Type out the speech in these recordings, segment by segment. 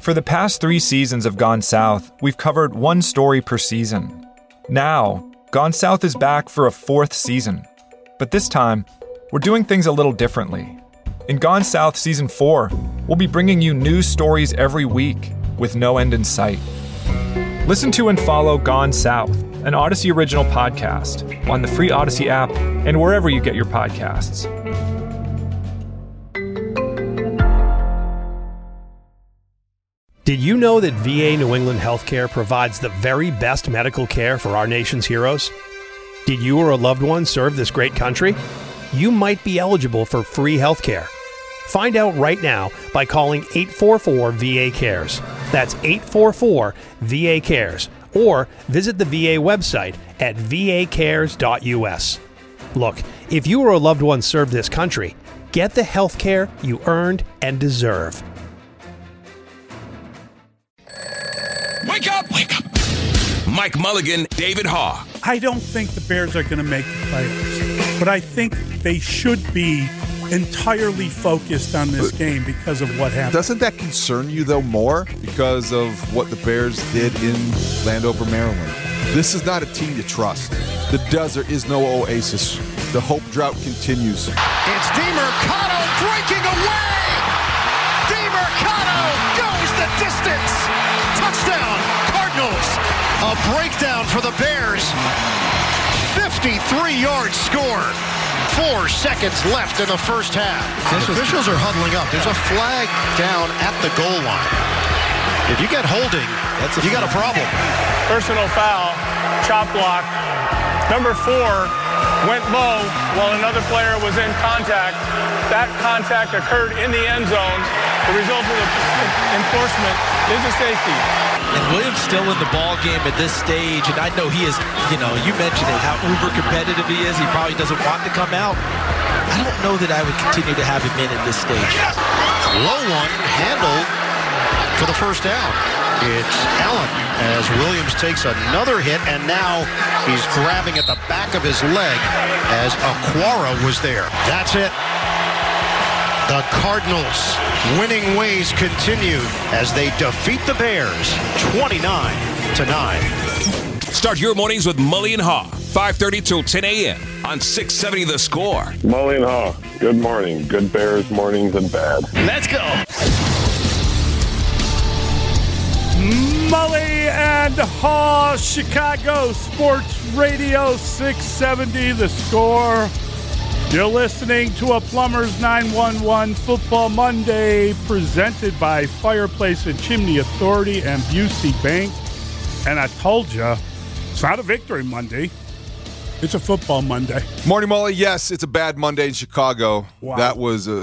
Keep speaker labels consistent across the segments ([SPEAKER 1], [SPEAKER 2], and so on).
[SPEAKER 1] For the past 3 seasons of Gone South, we've covered one story per season. Now, Gone South is back for a 4th season. But this time, we're doing things a little differently. In Gone South Season 4, we'll be bringing you news stories every week with no end in sight. Listen to and follow Gone South, an Odyssey original podcast, on the free Odyssey app and wherever you get your podcasts.
[SPEAKER 2] Did you know that VA New England Healthcare provides the very best medical care for our nation's heroes? Did you or a loved one serve this great country? You might be eligible for free healthcare. Find out right now by calling 844-VA-CARES. That's 844-VA-CARES. Or visit the VA website at vacares.us. Look, if you or a loved one served this country, get the healthcare you earned and deserve.
[SPEAKER 3] Wake up! Wake up! Mike Mulligan, David Haugh.
[SPEAKER 4] I don't think the Bears are going to make the playoffs, but I think they should be entirely focused on this game because of what happened.
[SPEAKER 5] Doesn't that concern you, though, more because of what the Bears did in Landover, Maryland? This is not a team to trust. The desert is no oasis. The hope drought continues.
[SPEAKER 6] It's DeMercado breaking away! DeMercado goes the distance! Touchdown, Cardinals! A breakdown for the Bears. 53-yard score. 4 seconds left in the first half. Officials are huddling up. There's a flag down at the goal line. If you get holding, you got a problem.
[SPEAKER 7] Personal foul, chop block. Number 4 went low while another player was in contact. That contact occurred in the end zone. The result of the enforcement is a safety.
[SPEAKER 8] And Williams still in the ball game at this stage, and I know he is, you mentioned it, how uber competitive he is. He probably doesn't want to come out. I don't know that I would continue to have him in at this stage.
[SPEAKER 6] Low one, handled for the first down. It's Allen as Williams takes another hit, and now he's grabbing at the back of his leg as Aquara was there. That's it. The Cardinals' winning ways continue as they defeat the Bears 29-9.
[SPEAKER 3] Start your mornings with Mully and Haugh, 5:30 till 10 a.m. on 670 The Score.
[SPEAKER 9] Mully and Haugh, good morning. Good Bears mornings and bad.
[SPEAKER 6] Let's go.
[SPEAKER 4] Mully and Haugh, Chicago Sports Radio 670 The Score. You're listening to a Plumbers 911 Football Monday presented by Fireplace and Chimney Authority and Busey Bank. And I told you, it's not a Victory Monday. It's a Football Monday.
[SPEAKER 5] Morning, Mully. Yes, it's a bad Monday in Chicago.
[SPEAKER 4] Wow.
[SPEAKER 5] That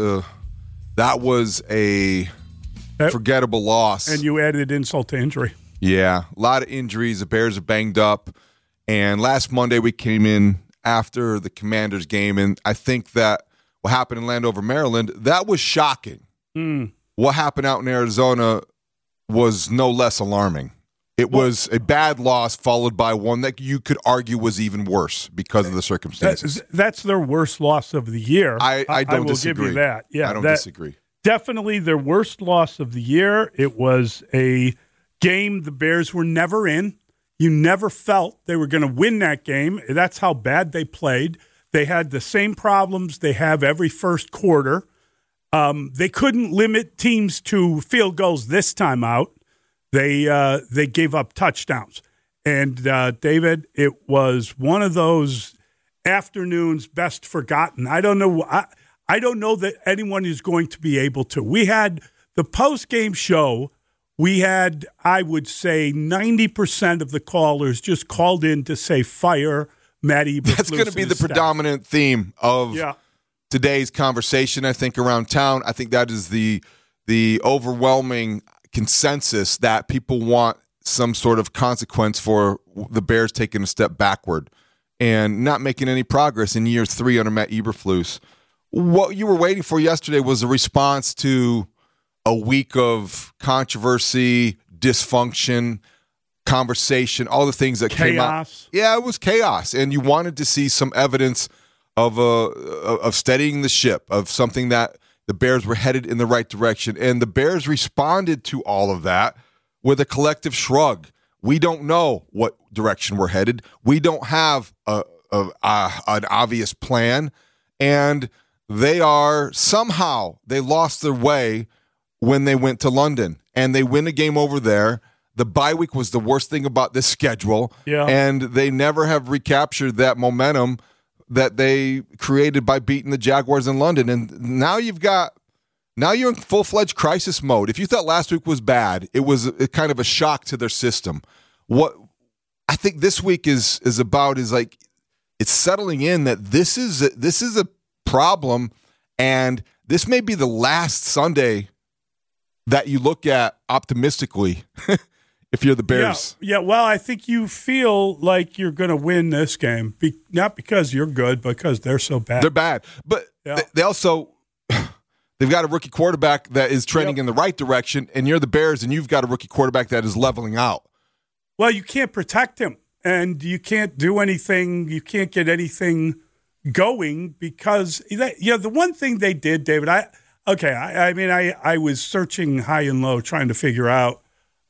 [SPEAKER 5] was a forgettable loss.
[SPEAKER 4] And you added insult to injury.
[SPEAKER 5] Yeah, a lot of injuries. The Bears are banged up. And last Monday we came in after the Commanders game, and I think that what happened in Landover, Maryland, that was shocking. What happened out in Arizona was no less alarming. It was a bad loss followed by one that you could argue was even worse because of the circumstances.
[SPEAKER 4] That's their worst loss of the year.
[SPEAKER 5] I don't disagree.
[SPEAKER 4] Give you that. Yeah,
[SPEAKER 5] I don't disagree.
[SPEAKER 4] Definitely their worst loss of the year. It was a game the Bears were never in. You never felt they were going to win that game. That's how bad they played. They had the same problems they have every first quarter. They couldn't limit teams to field goals this time out. They gave up touchdowns. And, David, it was one of those afternoons best forgotten. I don't know that anyone is going to be able to. We had the post-game show. We had, I would say, 90% of the callers just called in to say fire Matt Eberflus.
[SPEAKER 5] That's going to be the predominant theme of today's conversation, I think, around town. I think that is the overwhelming consensus that people want some sort of consequence for the Bears taking a step backward and not making any progress in year 3 under Matt Eberflus. What you were waiting for yesterday was a response to a week of controversy, dysfunction, conversation, all the things that came out. Yeah, it was chaos, and you wanted to see some evidence of steadying the ship, of something that the Bears were headed in the right direction. And the Bears responded to all of that with a collective shrug. We don't know what direction we're headed. We don't have an obvious plan. And they lost their way when they went to London. And they win a game over there. The bye week was the worst thing about this schedule.
[SPEAKER 4] Yeah.
[SPEAKER 5] And they never have recaptured that momentum that they created by beating the Jaguars in London. And now you're in full-fledged crisis mode. If you thought last week was bad, it was a kind of a shock to their system. What I think this week is like it's settling in that this is a problem, and this may be the last Sunday that you look at optimistically if you're the Bears.
[SPEAKER 4] Yeah. Well, I think you feel like you're going to win this game, not because you're good, but because they're so bad.
[SPEAKER 5] They're bad, but they also they've got a rookie quarterback that is trending in the right direction, and you're the Bears, and you've got a rookie quarterback that is leveling out.
[SPEAKER 4] Well, you can't protect him, and you can't do anything. You can't get anything going because the one thing they did, David. I was searching high and low trying to figure out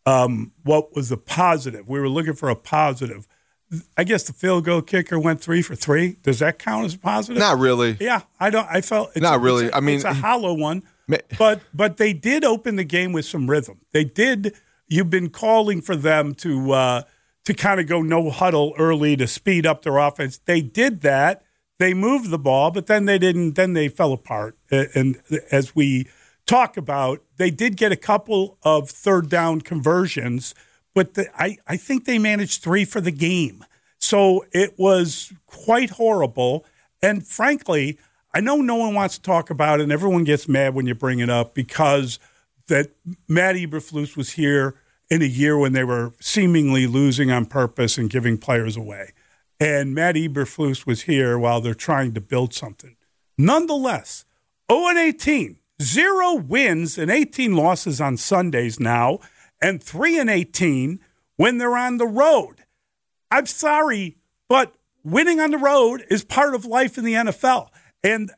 [SPEAKER 4] what was the positive. We were looking for a positive. I guess the field goal kicker went 3 for 3. Does that count as a positive?
[SPEAKER 5] Not really.
[SPEAKER 4] Yeah, I felt it's
[SPEAKER 5] not really.
[SPEAKER 4] It's a hollow one. But they did open the game with some rhythm. They did. You've been calling for them to kind of go no huddle early to speed up their offense. They did that. They moved the ball, but then they didn't. Then they fell apart. And as we talk about, they did get a couple of third down conversions, but I think they managed 3 for the game. So it was quite horrible. And frankly, I know no one wants to talk about it, and everyone gets mad when you bring it up because that Matt Eberflus was here in a year when they were seemingly losing on purpose and giving players away. And Matt Eberflus was here while they're trying to build something. Nonetheless, 0-18, 0 wins and 18 losses on Sundays now, and 3-18 when they're on the road. I'm sorry, but winning on the road is part of life in the NFL. And,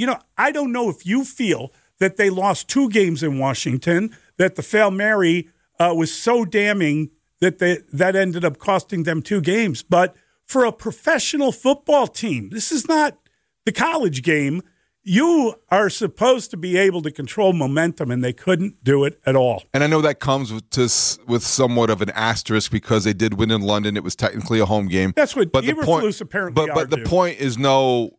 [SPEAKER 4] I don't know if you feel that they lost 2 games in Washington, that the Hail Mary was so damning that that ended up costing them 2 games. But for a professional football team, this is not the college game. You are supposed to be able to control momentum, and they couldn't do it at all.
[SPEAKER 5] And I know that comes with somewhat of an asterisk because they did win in London. It was technically a home game.
[SPEAKER 4] That's what Eberflus apparently
[SPEAKER 5] argued. But the point is no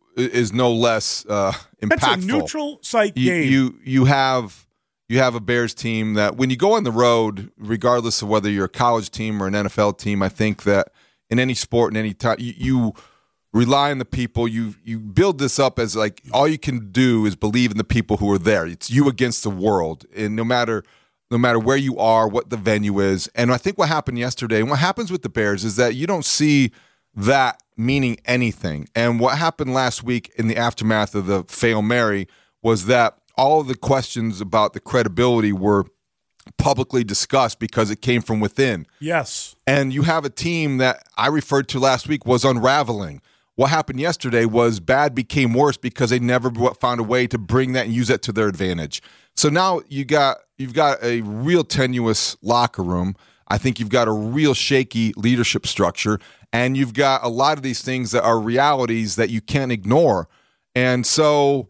[SPEAKER 5] less impactful.
[SPEAKER 4] That's a neutral site
[SPEAKER 5] game. You have a Bears team that when you go on the road, regardless of whether you're a college team or an NFL team, I think that in any sport, in any time, you rely on the people. You build this up as like all you can do is believe in the people who are there. It's you against the world, and no matter where you are, what the venue is. And I think what happened yesterday, and what happens with the Bears, is that you don't see that meaning anything. And what happened last week in the aftermath of the Hail Mary was that all of the questions about the credibility were publicly discussed because it came from within.
[SPEAKER 4] Yes.
[SPEAKER 5] And you have a team that I referred to last week was unraveling. What happened yesterday was bad became worse because they never found a way to bring that and use that to their advantage. So now you've got a real tenuous locker room. I think you've got a real shaky leadership structure, and you've got a lot of these things that are realities that you can't ignore. And so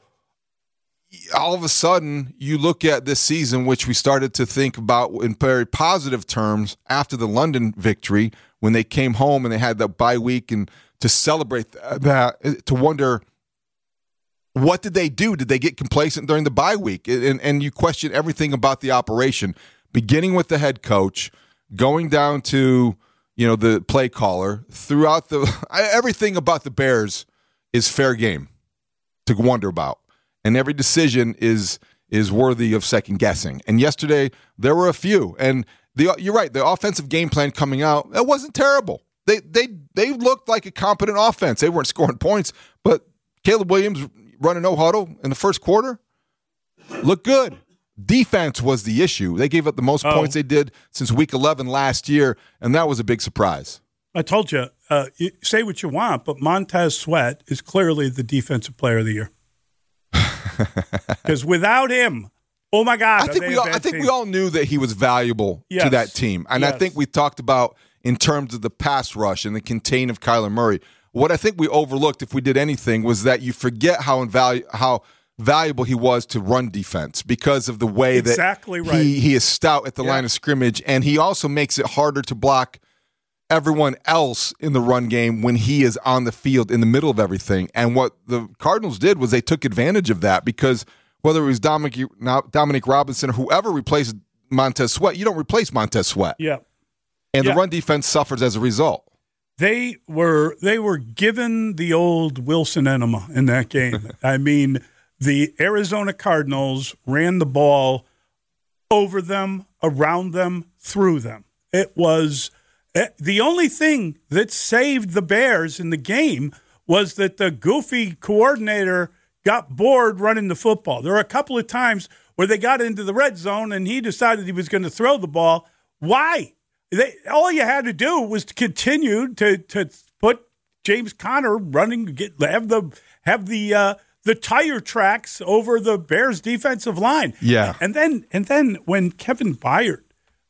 [SPEAKER 5] all of a sudden, you look at this season, which we started to think about in very positive terms after the London victory, when they came home and they had that bye week, and to celebrate that, to wonder, what did they do? Did they get complacent during the bye week? And you question everything about the operation, beginning with the head coach, going down to the play caller, throughout everything about the Bears is fair game to wonder about. And every decision is worthy of second guessing. And yesterday there were a few. And you're right, the offensive game plan coming out, that wasn't terrible. They looked like a competent offense. They weren't scoring points, but Caleb Williams running no huddle in the first quarter looked good. Defense was the issue. They gave up the most points they did since week 11 last year, and that was a big surprise.
[SPEAKER 4] I told you, say what you want, but Montez Sweat is clearly the defensive player of the year. Because without him, oh my God,
[SPEAKER 5] I think we all knew that he was valuable to that team. And I think we talked about in terms of the pass rush and the contain of Kyler Murray. What I think we overlooked, if we did anything, was that you forget how valuable he was to run defense because of the way that he is stout at the line of scrimmage, and he also makes it harder to block everyone else in the run game when he is on the field in the middle of everything. And what the Cardinals did was they took advantage of that, because whether it was Dominic Robinson or whoever replaced Montez Sweat, you don't replace Montez Sweat.
[SPEAKER 4] Yeah.
[SPEAKER 5] And the run defense suffers as a result.
[SPEAKER 4] They were given the old Wilson enema in that game. I mean, the Arizona Cardinals ran the ball over them, around them, through them. It was the only thing that saved the Bears in the game was that the goofy coordinator got bored running the football. There were a couple of times where they got into the red zone and he decided he was going to throw the ball. Why? All you had to do was to continue to put James Conner running, have the tire tracks over the Bears' defensive line.
[SPEAKER 5] Yeah,
[SPEAKER 4] and then when Kevin Byard,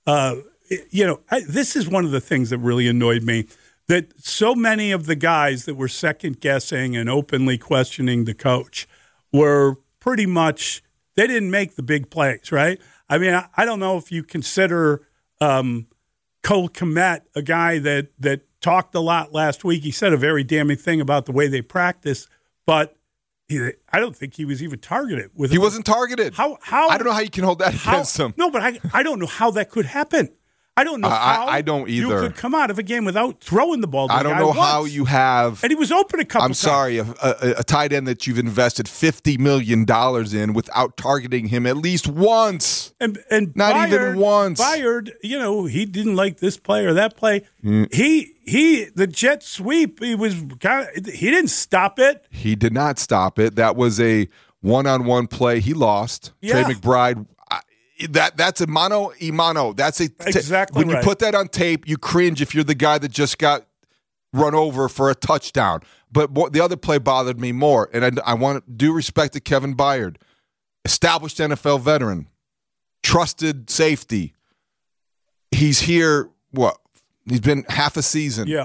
[SPEAKER 4] this is one of the things that really annoyed me, that so many of the guys that were second guessing and openly questioning the coach were pretty much, they didn't make the big plays, right? I mean, I don't know if you consider Cole Kmet, a guy that talked a lot last week. He said a very damning thing about the way they practice, but I don't think he was even targeted.
[SPEAKER 5] He wasn't targeted.
[SPEAKER 4] How?
[SPEAKER 5] I don't know how you can hold that against him.
[SPEAKER 4] No, but I don't know how that could happen. I don't know how
[SPEAKER 5] I don't either.
[SPEAKER 4] You could come out of a game without throwing the ball to
[SPEAKER 5] I don't know how you have.
[SPEAKER 4] And he was open a couple
[SPEAKER 5] times. I'm sorry, a tight end that you've invested $50 million in without targeting him at least once.
[SPEAKER 4] And
[SPEAKER 5] not
[SPEAKER 4] Byard,
[SPEAKER 5] even once.
[SPEAKER 4] Byard, he didn't like this play or that play. The jet sweep, he didn't stop it.
[SPEAKER 5] He did not stop it. That was a one-on-one play. He lost.
[SPEAKER 4] Yeah.
[SPEAKER 5] Trey McBride. That's a mano y mano. That's
[SPEAKER 4] exactly
[SPEAKER 5] when you put that on tape, you cringe if you're the guy that just got run over for a touchdown. But the other play bothered me more, and I want due respect to Kevin Byard, established NFL veteran, trusted safety. He's here. He's been half a season.
[SPEAKER 4] Yeah.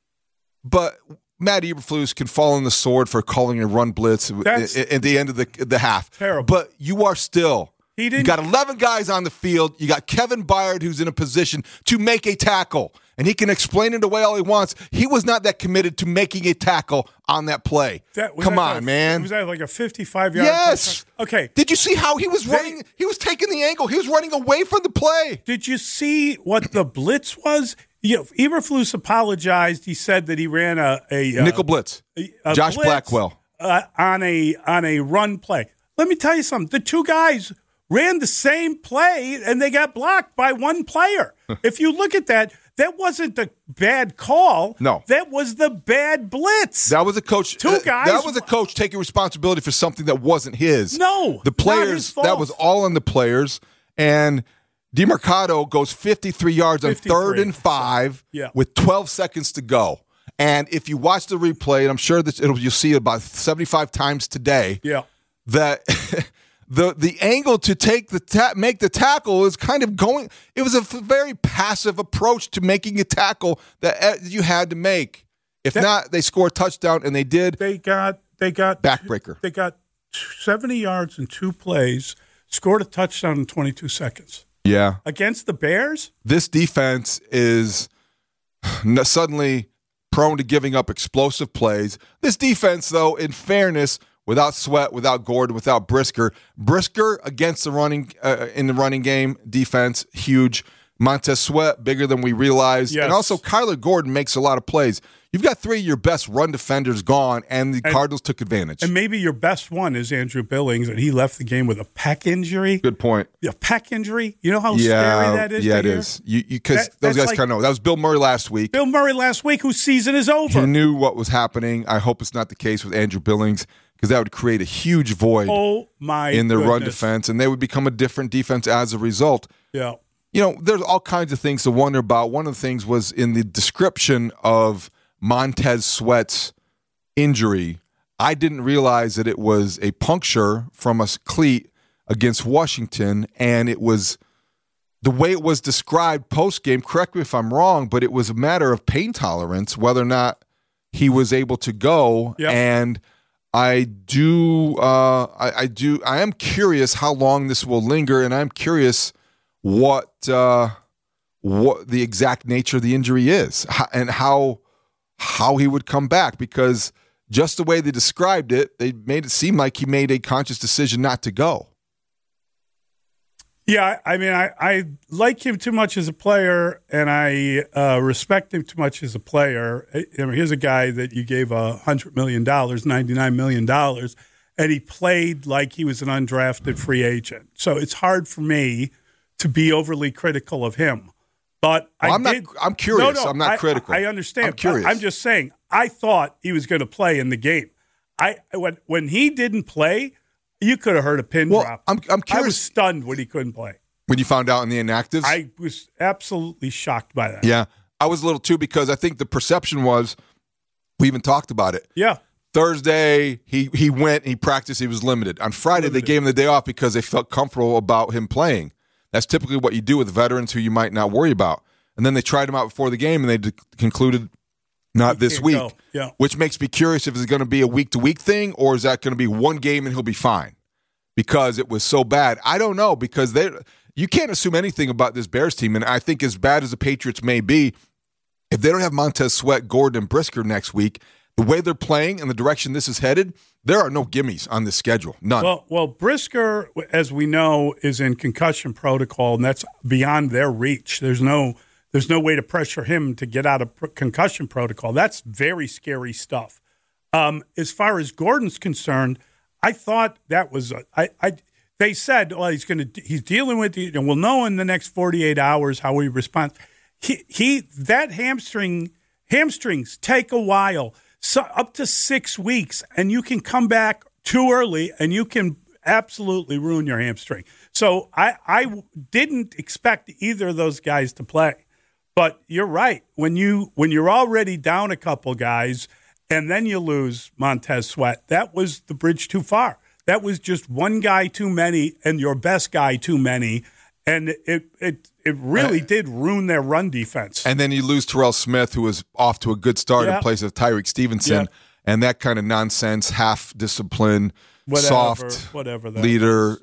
[SPEAKER 5] But Matt Eberflus can fall on the sword for calling a run blitz at the end of the half.
[SPEAKER 4] Terrible.
[SPEAKER 5] But you are still. You got 11 guys on the field. You got Kevin Byard, who's in a position to make a tackle, and he can explain it away all he wants. He was not that committed to making a tackle on that play. Come on, man.
[SPEAKER 4] Was that like a 55-yard?
[SPEAKER 5] Yes.
[SPEAKER 4] Okay.
[SPEAKER 5] Did you see how he was running? He was taking the angle. He was running away from the play.
[SPEAKER 4] Did you see what the blitz was? Eberflus apologized. He said that he ran a
[SPEAKER 5] nickel blitz. Josh
[SPEAKER 4] blitz,
[SPEAKER 5] Blackwell
[SPEAKER 4] on a run play. Let me tell you something. The two guys ran the same play, and they got blocked by one player. If you look at that wasn't the bad call.
[SPEAKER 5] No.
[SPEAKER 4] That was the bad blitz.
[SPEAKER 5] That was a coach.
[SPEAKER 4] Two guys.
[SPEAKER 5] That was a coach taking responsibility for something that wasn't his.
[SPEAKER 4] No.
[SPEAKER 5] The players,
[SPEAKER 4] not his fault.
[SPEAKER 5] that was all on the players. And DeMarcado goes 53 yards on 3rd and 5 with 12 seconds to go. And if you watch the replay, and I'm sure that you'll see it about 75 times today, that the angle to take make the tackle is kind of going. It was a very passive approach to making a tackle that you had to make. If not, they score a touchdown, and they did.
[SPEAKER 4] They got
[SPEAKER 5] backbreaker.
[SPEAKER 4] They got 70 yards in 2 plays, scored a touchdown in 22 seconds.
[SPEAKER 5] Yeah,
[SPEAKER 4] against the Bears.
[SPEAKER 5] This defense is suddenly prone to giving up explosive plays. This defense, though, in fairness, without Sweat, without Gordon, without Brisker against the running in the running game defense, huge. Montez Sweat, bigger than we realized.
[SPEAKER 4] Yes.
[SPEAKER 5] And also Kyler Gordon makes a lot of plays. You've got 3 of your best run defenders gone, and the Cardinals took advantage.
[SPEAKER 4] And maybe your best one is Andrew Billings, and he left the game with a pec injury.
[SPEAKER 5] Good point.
[SPEAKER 4] A pec injury? You know how scary that is?
[SPEAKER 5] Yeah, it is. Because those guys kind of know. That was Bill Murray last week. Whose season is over.
[SPEAKER 4] He
[SPEAKER 5] knew what was happening. I hope it's not the case with Andrew Billings, because that would create a huge void in their run defense, and they would become a different defense as a result.
[SPEAKER 4] Yeah.
[SPEAKER 5] There's all kinds of things to wonder about. One of the things was in the description of Montez Sweat's injury, I didn't realize that it was a puncture from a cleat against Washington, and it was the way it was described post-game. Correct me if I'm wrong, but it was a matter of pain tolerance, whether or not he was able to go.
[SPEAKER 4] Yep.
[SPEAKER 5] And I am curious how long this will linger, and I'm curious what the exact nature of the injury is and how he would come back, because just the way they described it, they made it seem like he made a conscious decision not to go.
[SPEAKER 4] Yeah, I mean, I like him too much as a player, and I respect him too much as a player. I mean, here's a guy that you gave $100 million, $99 million, and he played like he was an undrafted free agent. So it's hard for me to be overly critical of him. But I'm
[SPEAKER 5] curious.
[SPEAKER 4] No,
[SPEAKER 5] I'm not critical.
[SPEAKER 4] I understand.
[SPEAKER 5] I'm curious.
[SPEAKER 4] I'm just saying, I thought he was going to play in the game. When he didn't play, you could have heard a pin drop.
[SPEAKER 5] I'm curious.
[SPEAKER 4] I was stunned when he couldn't play.
[SPEAKER 5] When you found out in the inactives?
[SPEAKER 4] I was absolutely shocked by that.
[SPEAKER 5] Yeah, I was a little too, because I think the perception was, we even talked about it.
[SPEAKER 4] Yeah.
[SPEAKER 5] Thursday, he went, he practiced, he was limited. On Friday, they gave him the day off because they felt comfortable about him playing. That's typically what you do with veterans who you might not worry about. And then they tried him out before the game, and they concluded not this week,
[SPEAKER 4] yeah.
[SPEAKER 5] Which makes me curious if it's going to be a week-to-week thing, or is that going to be one game and he'll be fine because it was so bad. I don't know, because you can't assume anything about this Bears team, and I think as bad as the Patriots may be, if they don't have Montez Sweat, Gordon, and Brisker next week, the way they're playing and the direction this is headed, there are no gimmies on this schedule. None.
[SPEAKER 4] Well, Brisker, as we know, is in concussion protocol, and that's beyond their reach. There's no way to pressure him to get out of concussion protocol. That's very scary stuff. As far as Gordon's concerned, I thought that was they said, well, he's dealing with it, and we'll know in the next 48 hours how he responds. That hamstrings take a while, so up to 6 weeks, and you can come back too early, and you can absolutely ruin your hamstring. So I didn't expect either of those guys to play. But you're right. When you're already down a couple guys and then you lose Montez Sweat, that was the bridge too far. That was just one guy too many and your best guy too many. And it really did ruin their run defense.
[SPEAKER 5] And then you lose Terrell Smith, who was off to a good start in place of Tyreek Stevenson. And that kind of nonsense, half discipline, soft leader.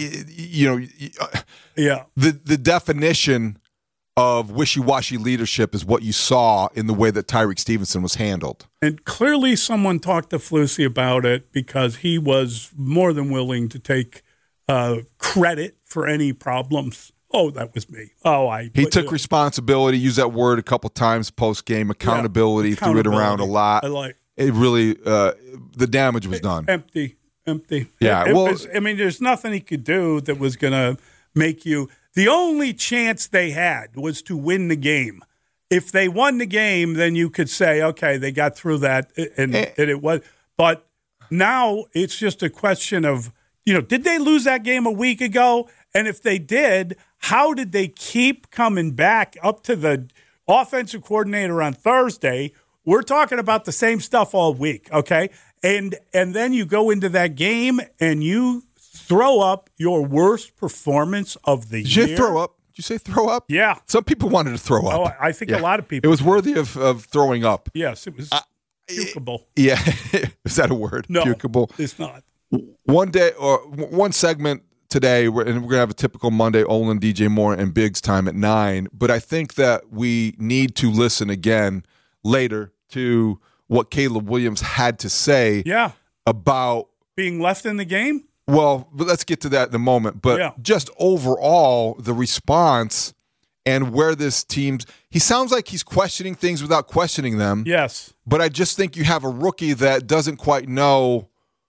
[SPEAKER 5] The definition of wishy-washy leadership is what you saw in the way that Tyreek Stevenson was handled.
[SPEAKER 4] And clearly someone talked to Flusy about it, because he was more than willing to take credit for any problems. Oh, that was me.
[SPEAKER 5] He took responsibility, used that word a couple times post-game, accountability, threw it around a lot. It really, the damage was done.
[SPEAKER 4] Empty.
[SPEAKER 5] Yeah.
[SPEAKER 4] There's nothing he could do that was going to make you. The only chance they had was to win the game. If they won the game, then you could say, okay, they got through that, and it was. But now it's just a question of, did they lose that game a week ago? And if they did, how did they keep coming back up to the offensive coordinator on Thursday? We're talking about the same stuff all week, okay? And then you go into that game and you throw up your worst performance of the year.
[SPEAKER 5] Did you throw up? Did you say throw up?
[SPEAKER 4] Yeah.
[SPEAKER 5] Some people wanted to throw up.
[SPEAKER 4] Oh, I think a lot of people.
[SPEAKER 5] It was worthy of throwing up.
[SPEAKER 4] Yes, it was pukable.
[SPEAKER 5] Yeah. Is that a word?
[SPEAKER 4] No,
[SPEAKER 5] pukable.
[SPEAKER 4] It's not.
[SPEAKER 5] One segment today, and we're going to have a typical Monday, Olin, DJ Moore, and Biggs time at 9. But I think that we need to listen again later to what Caleb Williams had to say about
[SPEAKER 4] being left in the game.
[SPEAKER 5] Well, but let's get to that in a moment. But just overall, the response and where this team's – he sounds like he's questioning things without questioning them.
[SPEAKER 4] Yes.
[SPEAKER 5] But I just think you have a rookie that doesn't quite know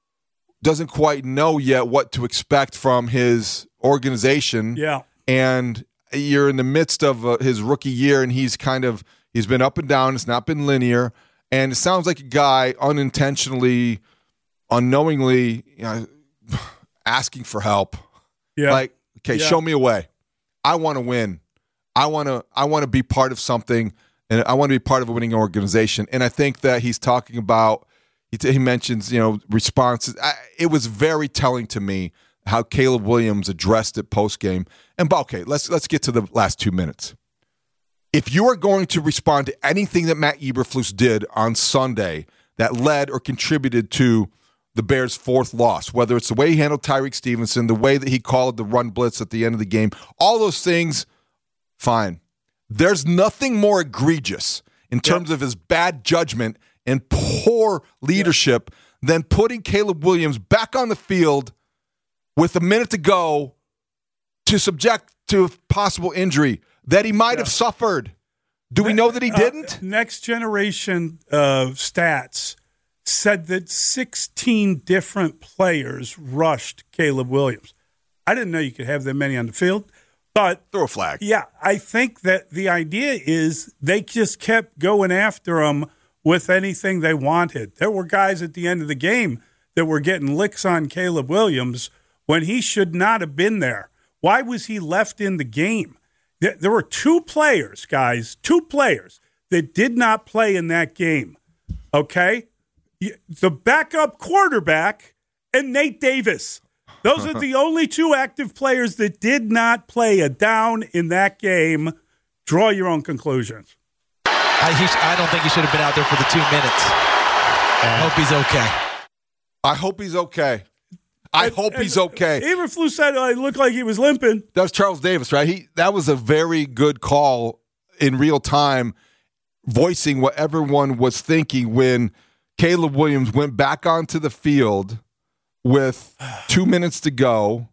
[SPEAKER 5] yet what to expect from his organization.
[SPEAKER 4] Yeah.
[SPEAKER 5] And you're in the midst of his rookie year, and he's been up and down. It's not been linear. And it sounds like a guy unknowingly, asking for help.
[SPEAKER 4] Yeah.
[SPEAKER 5] Like, okay, show me a way. I want to win. I want to be part of something, and I want to be part of a winning organization. And I think that he's talking about, He mentions, responses. It was very telling to me how Caleb Williams addressed it post-game. And, okay, let's get to the last 2 minutes. If you are going to respond to anything that Matt Eberflus did on Sunday that led or contributed to the Bears' fourth loss, whether it's the way he handled Tyreek Stevenson, the way that he called the run blitz at the end of the game, all those things, fine. There's nothing more egregious in terms of his bad judgment and poor leadership than putting Caleb Williams back on the field with a minute to go to subject to a possible injury that he might have suffered. Do we know that he didn't?
[SPEAKER 4] Next Generation stats said that 16 different players rushed Caleb Williams. I didn't know you could have that many on the field, but
[SPEAKER 5] throw a flag.
[SPEAKER 4] Yeah, I think that the idea is they just kept going after him with anything they wanted. There were guys at the end of the game that were getting licks on Caleb Williams when he should not have been there. Why was he left in the game? There were two players that did not play in that game, okay? The backup quarterback and Nate Davis. Those are the only two active players that did not play a down in that game. Draw your own conclusions.
[SPEAKER 8] I don't think he should have been out there for the 2 minutes. I hope he's okay.
[SPEAKER 5] I hope he's okay. I hope he's okay.
[SPEAKER 4] Eberflus said it looked like he was limping.
[SPEAKER 5] That was Charles Davis, right? That was a very good call in real time, voicing what everyone was thinking when Caleb Williams went back onto the field with 2 minutes to go.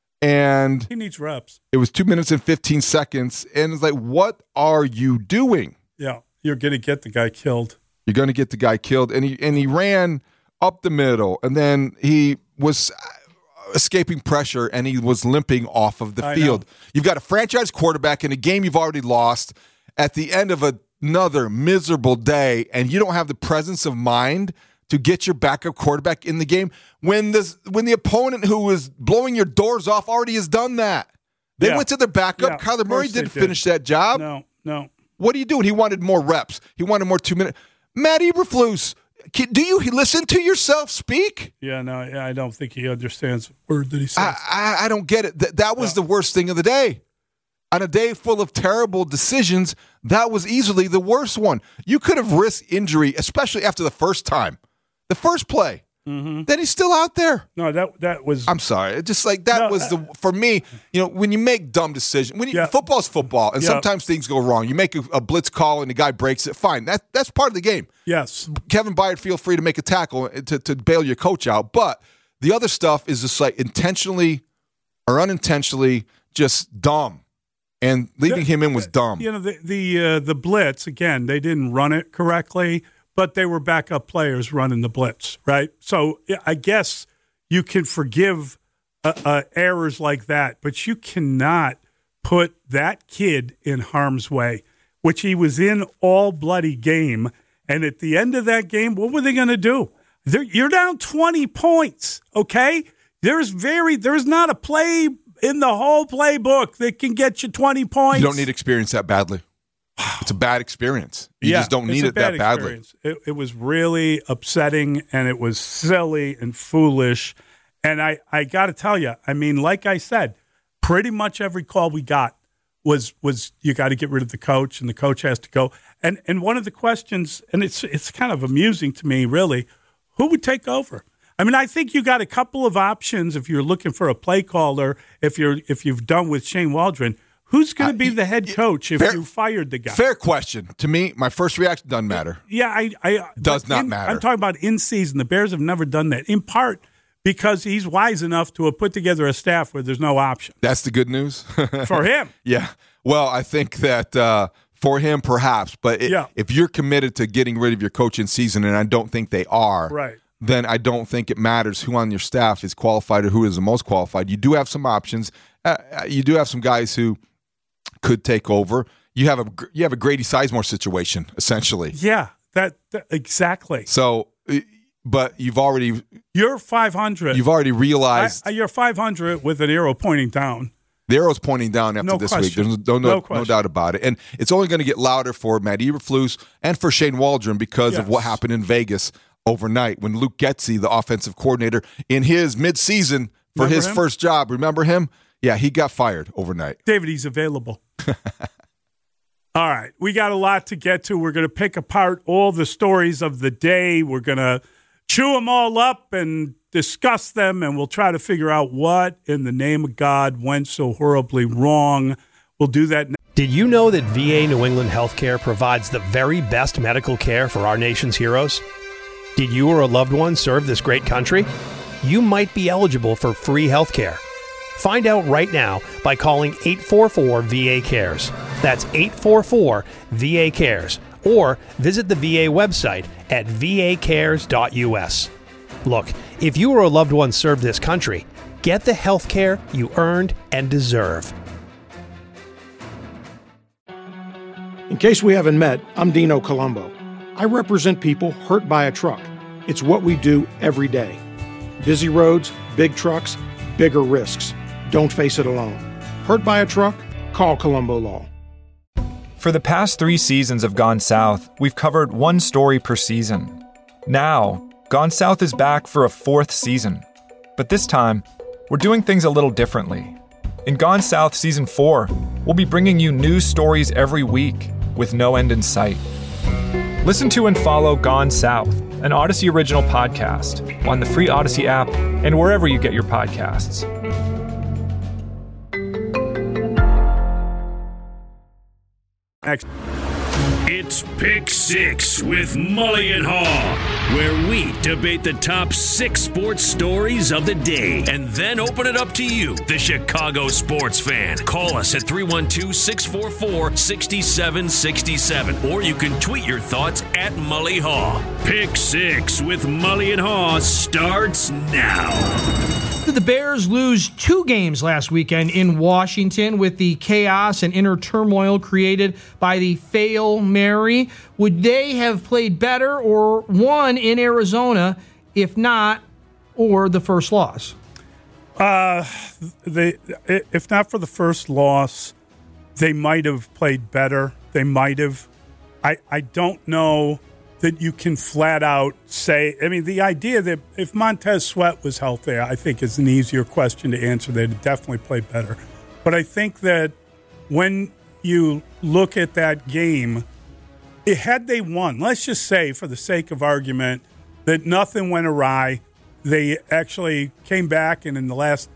[SPEAKER 5] And
[SPEAKER 4] he needs reps.
[SPEAKER 5] It was 2 minutes and 15 seconds. And it's like, what are you doing?
[SPEAKER 4] Yeah, you're going to get the guy killed.
[SPEAKER 5] You're going to get the guy killed. And he ran up the middle, and then he was escaping pressure, and he was limping off of the field. You've got a franchise quarterback in a game you've already lost at the end of another miserable day, and you don't have the presence of mind to get your backup quarterback in the game when the opponent who was blowing your doors off already has done that. They went to their backup. Kyler Murray didn't finish that job.
[SPEAKER 4] No.
[SPEAKER 5] What are you doing? He wanted more reps. He wanted more 2 minutes. Matt Eberflus, do you listen to yourself speak?
[SPEAKER 4] I don't think he understands the word that he says.
[SPEAKER 5] I don't get it. That was the worst thing of the day. On a day full of terrible decisions, that was easily the worst one. You could have risked injury, especially after the first time. The first play. Mm-hmm. Then he's still out there.
[SPEAKER 4] No, that was...
[SPEAKER 5] I'm sorry. It's just like that was for me, when you make dumb decisions, football's football, and sometimes things go wrong. You make a blitz call and the guy breaks it, fine. That's part of the game.
[SPEAKER 4] Yes.
[SPEAKER 5] Kevin Byard, feel free to make a tackle to bail your coach out. But the other stuff is just like intentionally or unintentionally just dumb. And leaving him in was dumb.
[SPEAKER 4] The blitz, again, they didn't run it correctly, but they were backup players running the blitz, right? So I guess you can forgive errors like that, but you cannot put that kid in harm's way, which he was in all bloody game. And at the end of that game, what were they going to do? You're down 20 points, okay? There's not a play in the whole playbook that can get you 20 points.
[SPEAKER 5] You don't need experience that badly. It's a bad experience. You just don't need it that badly.
[SPEAKER 4] It was really upsetting, and it was silly and foolish. And I got to tell you, I mean, like I said, pretty much every call we got was you got to get rid of the coach, and the coach has to go. And one of the questions, and it's kind of amusing to me, really, who would take over? I mean, I think you got a couple of options if you're looking for a play caller. If you've done with Shane Waldron, who's going to be the head coach if you fired the guy?
[SPEAKER 5] Fair question. To me, my first reaction doesn't matter.
[SPEAKER 4] Yeah,
[SPEAKER 5] does not matter.
[SPEAKER 4] I'm talking about in season. The Bears have never done that, in part because he's wise enough to have put together a staff where there's no option.
[SPEAKER 5] That's the good news
[SPEAKER 4] for him.
[SPEAKER 5] Yeah. Well, I think that for him, perhaps. But if you're committed to getting rid of your coach in season, and I don't think they are,
[SPEAKER 4] right,
[SPEAKER 5] then I don't think it matters who on your staff is qualified or who is the most qualified. You do have some options. You do have some guys who could take over. You have a Grady Sizemore situation, essentially.
[SPEAKER 4] Yeah, that exactly.
[SPEAKER 5] So, but
[SPEAKER 4] you're 500.
[SPEAKER 5] You've already realized
[SPEAKER 4] you're 500 with an arrow pointing down.
[SPEAKER 5] The arrow's pointing down after this week. There's no doubt about it. And it's only going to get louder for Matt Eberflus and for Shane Waldron because of what happened in Vegas overnight when Luke Getsy, the offensive coordinator, in his midseason for his first job, remember him? Yeah, he got fired overnight.
[SPEAKER 4] David, he's available. All right, we got a lot to get to. We're going to pick apart all the stories of the day. We're going to chew them all up and discuss them, and we'll try to figure out what in the name of God went so horribly wrong. We'll do that next.
[SPEAKER 2] Did you know that VA New England Healthcare provides the very best medical care for our nation's heroes? Did you or a loved one serve this great country? You might be eligible for free healthcare. Find out right now by calling 844-VA-CARES. That's 844-VA-CARES. Or visit the VA website at vacares.us. Look, if you or a loved one served this country, get the health care you earned and deserve.
[SPEAKER 10] In case we haven't met, I'm Dino Colombo. I represent people hurt by a truck. It's what we do every day. Busy roads, big trucks, bigger risks. Don't face it alone. Hurt by a truck? Call Colombo Law.
[SPEAKER 1] For the past 3 seasons of Gone South, we've covered one story per season. Now, Gone South is back for a 4th season. But this time, we're doing things a little differently. In Gone South Season 4, we'll be bringing you news stories every week with no end in sight. Listen to and follow Gone South, an Odyssey original podcast, on the free Odyssey app and wherever you get your podcasts.
[SPEAKER 11] It's Pick Six with Mully and Haw, where we debate the top 6 sports stories of the day and then open it up to you, the Chicago sports fan. Call us at 312-644-6767, or you can tweet your thoughts at Mully Haw. Pick Six with Mully and Haw starts now.
[SPEAKER 12] The Bears lose 2 games last weekend in Washington with the chaos and inner turmoil created by the Fail Mary. Would they have played better or won in Arizona if not, or the first loss?
[SPEAKER 4] If not for the first loss, they might have played better. They might have. I don't know that you can flat out say, I mean, the idea that if Montez Sweat was healthy, I think is an easier question to answer. They'd definitely play better. But I think that when you look at that game, had they won, let's just say for the sake of argument that nothing went awry, they actually came back and in the last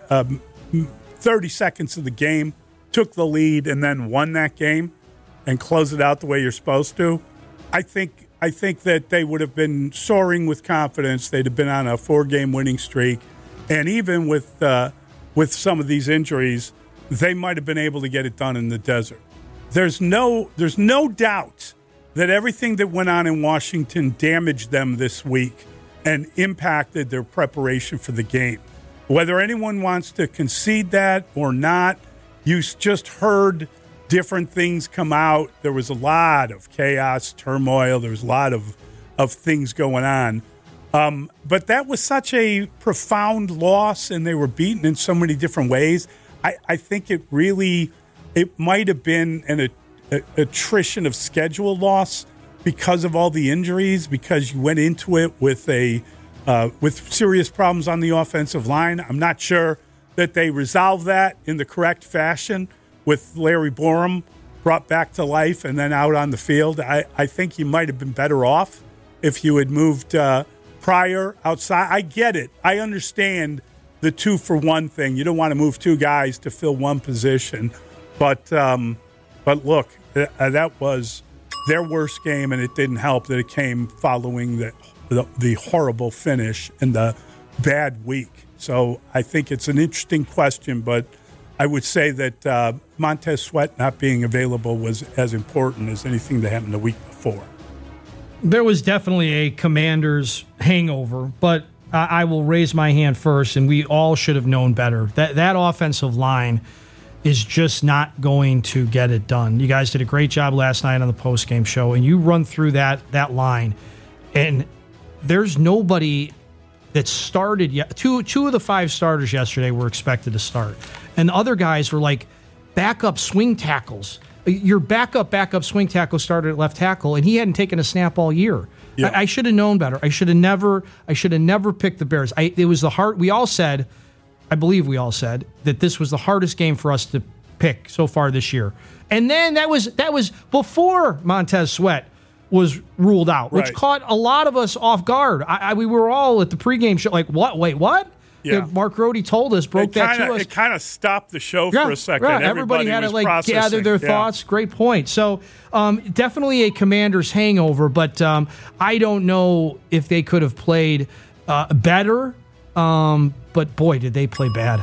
[SPEAKER 4] 30 seconds of the game took the lead and then won that game and closed it out the way you're supposed to, I think that they would have been soaring with confidence. They'd have been on a 4-game winning streak. And even with some of these injuries, they might have been able to get it done in the desert. There's no doubt that everything that went on in Washington damaged them this week and impacted their preparation for the game. Whether anyone wants to concede that or not, you just heard different things come out. There was a lot of chaos, turmoil. There was a lot of things going on. But that was such a profound loss, and they were beaten in so many different ways. I think it might have been an attrition of schedule loss because of all the injuries, because you went into it with serious problems on the offensive line. I'm not sure that they resolved that in the correct fashion with Larry Borum brought back to life and then out on the field. I think you might have been better off if you had moved Pryor outside. I get it. I understand the 2-for-1 thing. You don't want to move 2 guys to fill one position. But look, that was their worst game, and it didn't help that it came following the horrible finish and the bad week. So I think it's an interesting question, but I would say that Montez Sweat not being available was as important as anything that happened the week before.
[SPEAKER 12] There was definitely a Commanders hangover, but I will raise my hand first, and we all should have known better. That offensive line is just not going to get it done. You guys did a great job last night on the postgame show, and you run through that line, and there's nobody that started yet. Two of the 5 starters yesterday were expected to start. And the other guys were like backup swing tackles Your backup swing tackle started at left tackle, and he hadn't taken a snap all year. Yeah. I should have known better. I should have never picked the Bears. It was the hard. I believe we all said that this was the hardest game for us to pick so far this year. And then that was before Montez Sweat was ruled out, which caught a lot of us off guard. We were all at the pregame show like, what? Wait, what? Yeah. Mark Rohde told us, broke that to us.
[SPEAKER 4] It kind of stopped the show for a second.
[SPEAKER 12] Right. Everybody had to gather their thoughts. Great point. So definitely a Commanders hangover, but I don't know if they could have played better. But boy, did they play bad.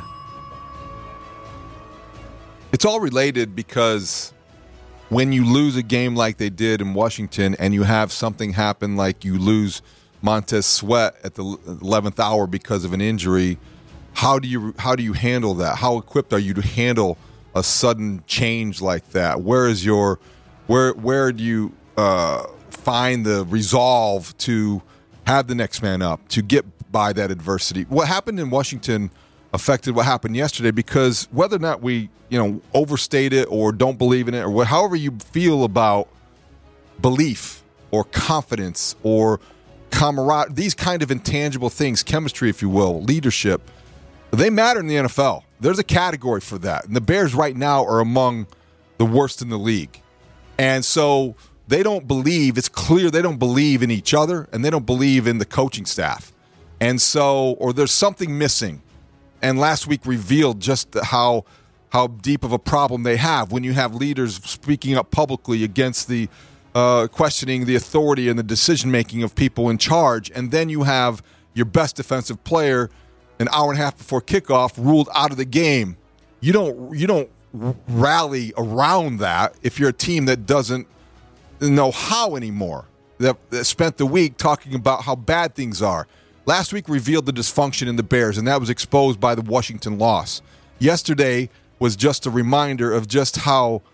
[SPEAKER 5] It's all related because when you lose a game like they did in Washington and you have something happen like you lose Montez Sweat at the 11th hour because of an injury, how do you handle that? How equipped are you to handle a sudden change like that? Where do you find the resolve to have the next man up, to get by that adversity? What happened in Washington affected what happened yesterday, because whether or not we overstate it or don't believe in it, or however you feel about belief or confidence or camaraderie, these kind of intangible things, chemistry, if you will, leadership, they matter in the NFL. There's a category for that. And the Bears right now are among the worst in the league. And so it's clear they don't believe in each other, and they don't believe in the coaching staff. And so, or there's something missing. And last week revealed just how deep of a problem they have when you have leaders speaking up publicly against the questioning the authority and the decision-making of people in charge, and then you have your best defensive player an hour and a half before kickoff ruled out of the game. You don't rally around that if you're a team that doesn't know how anymore, that spent the week talking about how bad things are. Last week revealed the dysfunction in the Bears, and that was exposed by the Washington loss. Yesterday was just a reminder of just how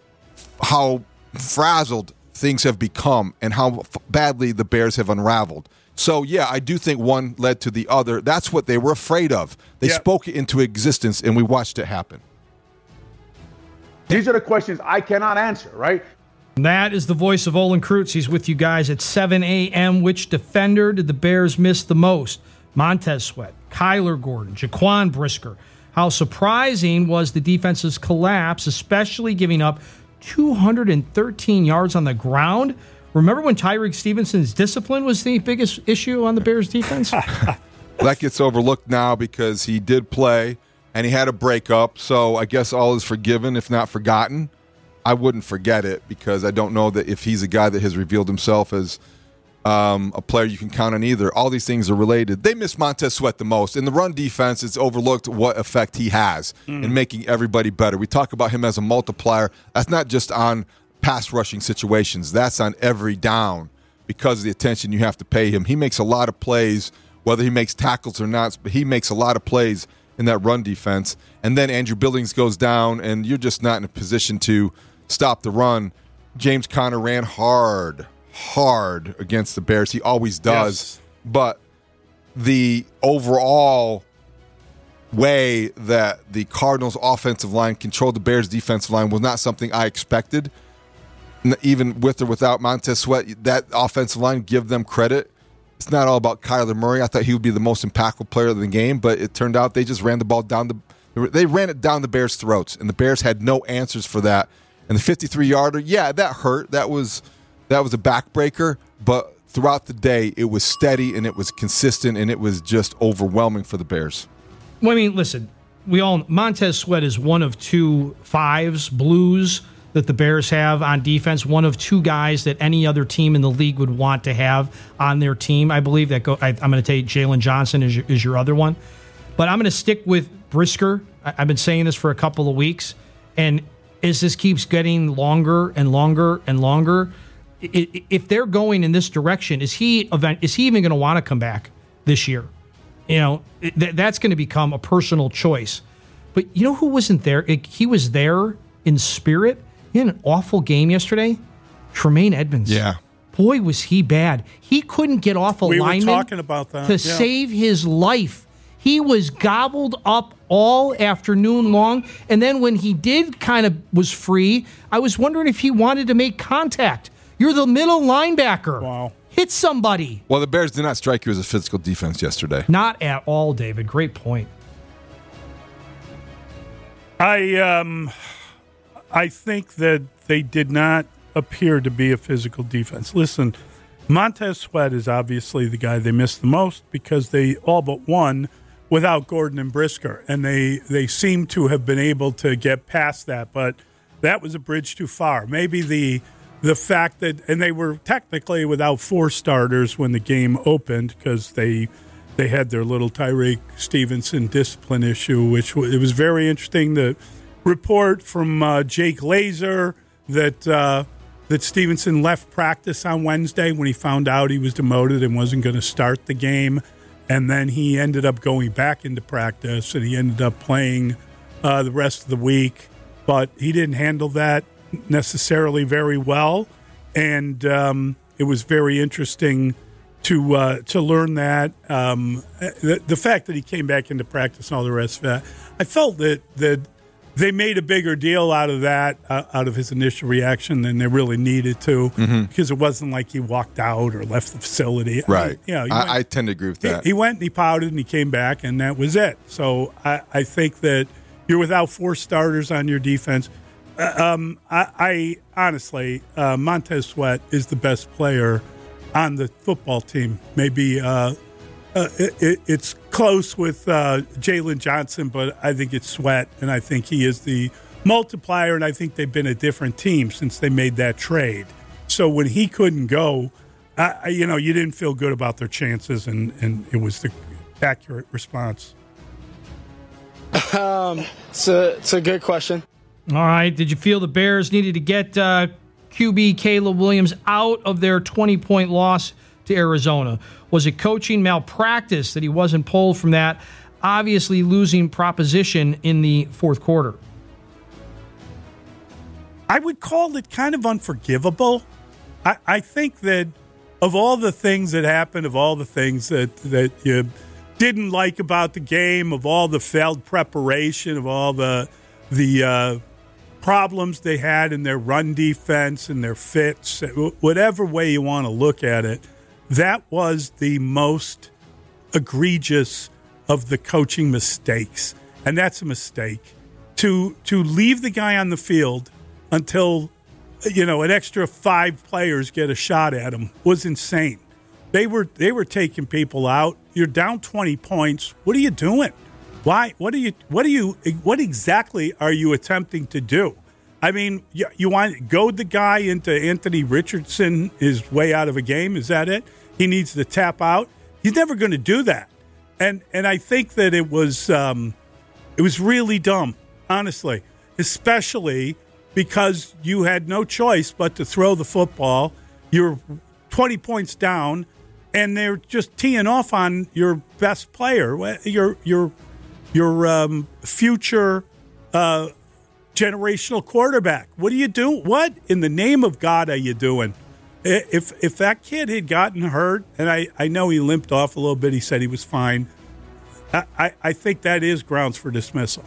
[SPEAKER 5] frazzled things have become and how badly the Bears have unraveled. So, yeah, I do think one led to the other. That's what they were afraid of. They spoke it into existence, and we watched it happen.
[SPEAKER 13] These are the questions I cannot answer, right?
[SPEAKER 12] That is the voice of Olin Kreutz. He's with you guys at 7 a.m. Which defender did the Bears miss the most? Montez Sweat, Kyler Gordon, Jaquan Brisker. How surprising was the defense's collapse, especially giving up 213 yards on the ground? Remember when Tyreek Stevenson's discipline was the biggest issue on the Bears defense?
[SPEAKER 5] That gets overlooked now because he did play and he had a breakup, so I guess all is forgiven, if not forgotten. I wouldn't forget it because I don't know that if he's a guy that has revealed himself as a player you can count on either. All these things are related. They miss Montez Sweat the most. In the run defense, it's overlooked what effect he has in making everybody better. We talk about him as a multiplier. That's not just on pass rushing situations. That's on every down because of the attention you have to pay him. He makes a lot of plays, whether he makes tackles or not, but he makes a lot of plays in that run defense. And then Andrew Billings goes down, and you're just not in a position to stop the run. James Conner ran hard against the Bears. He always does. Yes. But the overall way that the Cardinals' offensive line controlled the Bears' defensive line was not something I expected. Even with or without Montez Sweat, that offensive line, give them credit. It's not all about Kyler Murray. I thought he would be the most impactful player of the game, but it turned out they just ran the ball they ran it down the Bears' throats, and the Bears had no answers for that. And the 53-yarder, yeah, that hurt. That was a backbreaker, but throughout the day, it was steady and it was consistent and it was just overwhelming for the Bears.
[SPEAKER 12] Well, I mean, listen, Montez Sweat is one of 2 5s, blues that the Bears have on defense. One of 2 guys that any other team in the league would want to have on their team. I believe that. I'm going to take Jalen Johnson is your other one, but I'm going to stick with Brisker. I've been saying this for a couple of weeks, and as this keeps getting longer and longer and longer, if they're going in this direction, is he even going to want to come back this year? That's going to become a personal choice. But you know who wasn't there? He was there in spirit. He had an awful game yesterday. Tremaine Edmonds.
[SPEAKER 5] Yeah.
[SPEAKER 12] Boy, was he bad. He couldn't get off a lineman
[SPEAKER 4] were talking about that.
[SPEAKER 12] To save his life. He was gobbled up all afternoon long. And then when he did kind of was free, I was wondering if he wanted to make contact. You're the middle linebacker.
[SPEAKER 4] Wow.
[SPEAKER 12] Hit somebody.
[SPEAKER 5] Well, the Bears did not strike you as a physical defense yesterday.
[SPEAKER 12] Not at all, David. Great point.
[SPEAKER 4] I think that they did not appear to be a physical defense. Listen, Montez Sweat is obviously the guy they missed the most because they all but won without Gordon and Brisker, and they seem to have been able to get past that, but that was a bridge too far. Maybe the fact that, and they were technically without 4 starters when the game opened because they had their little Tyreek Stevenson discipline issue, which it was very interesting. The report from Jake Laser that Stevenson left practice on Wednesday when he found out he was demoted and wasn't going to start the game, and then he ended up going back into practice and he ended up playing the rest of the week, but he didn't handle that necessarily very well, and it was very interesting to learn that the fact that he came back into practice and all the rest of that. I felt that they made a bigger deal out of that, out of his initial reaction than they really needed to, because it wasn't like he walked out or left the facility.
[SPEAKER 5] Right.
[SPEAKER 4] I
[SPEAKER 5] tend to agree with that.
[SPEAKER 4] He went and he pouted and he came back, and that was it. So I think that you're without 4 starters on your defense. I honestly, Montez Sweat is the best player on the football team. Maybe it's close with Jalen Johnson, but I think it's Sweat, and I think he is the multiplier, and I think they've been a different team since they made that trade. So when he couldn't go, you didn't feel good about their chances, and it was the accurate response.
[SPEAKER 14] It's a good question.
[SPEAKER 12] All right. Did you feel the Bears needed to get QB Caleb Williams out of their 20-point loss to Arizona? Was it coaching malpractice that he wasn't pulled from that obviously losing proposition in the fourth quarter?
[SPEAKER 4] I would call it kind of unforgivable. I think that of all the things that happened, of all the things that you didn't like about the game, of all the failed preparation, of all the problems they had in their run defense and their fits, whatever way you want to look at it, that was the most egregious of the coaching mistakes. And that's a mistake. To leave the guy on the field until, an extra 5 players get a shot at him was insane. They were taking people out. You're down 20 points. What are you doing? Why? What exactly are you attempting to do? I mean, you want to goad the guy into Anthony Richardson is way out of a game? Is that it? He needs to tap out. He's never going to do that. And I think that it was really dumb, honestly, especially because you had no choice but to throw the football. You're 20 points down, and they're just teeing off on your best player, your future generational quarterback. What do you do? What in the name of God are you doing? If that kid had gotten hurt, and I know he limped off a little bit, he said he was fine, I think that is grounds for dismissal.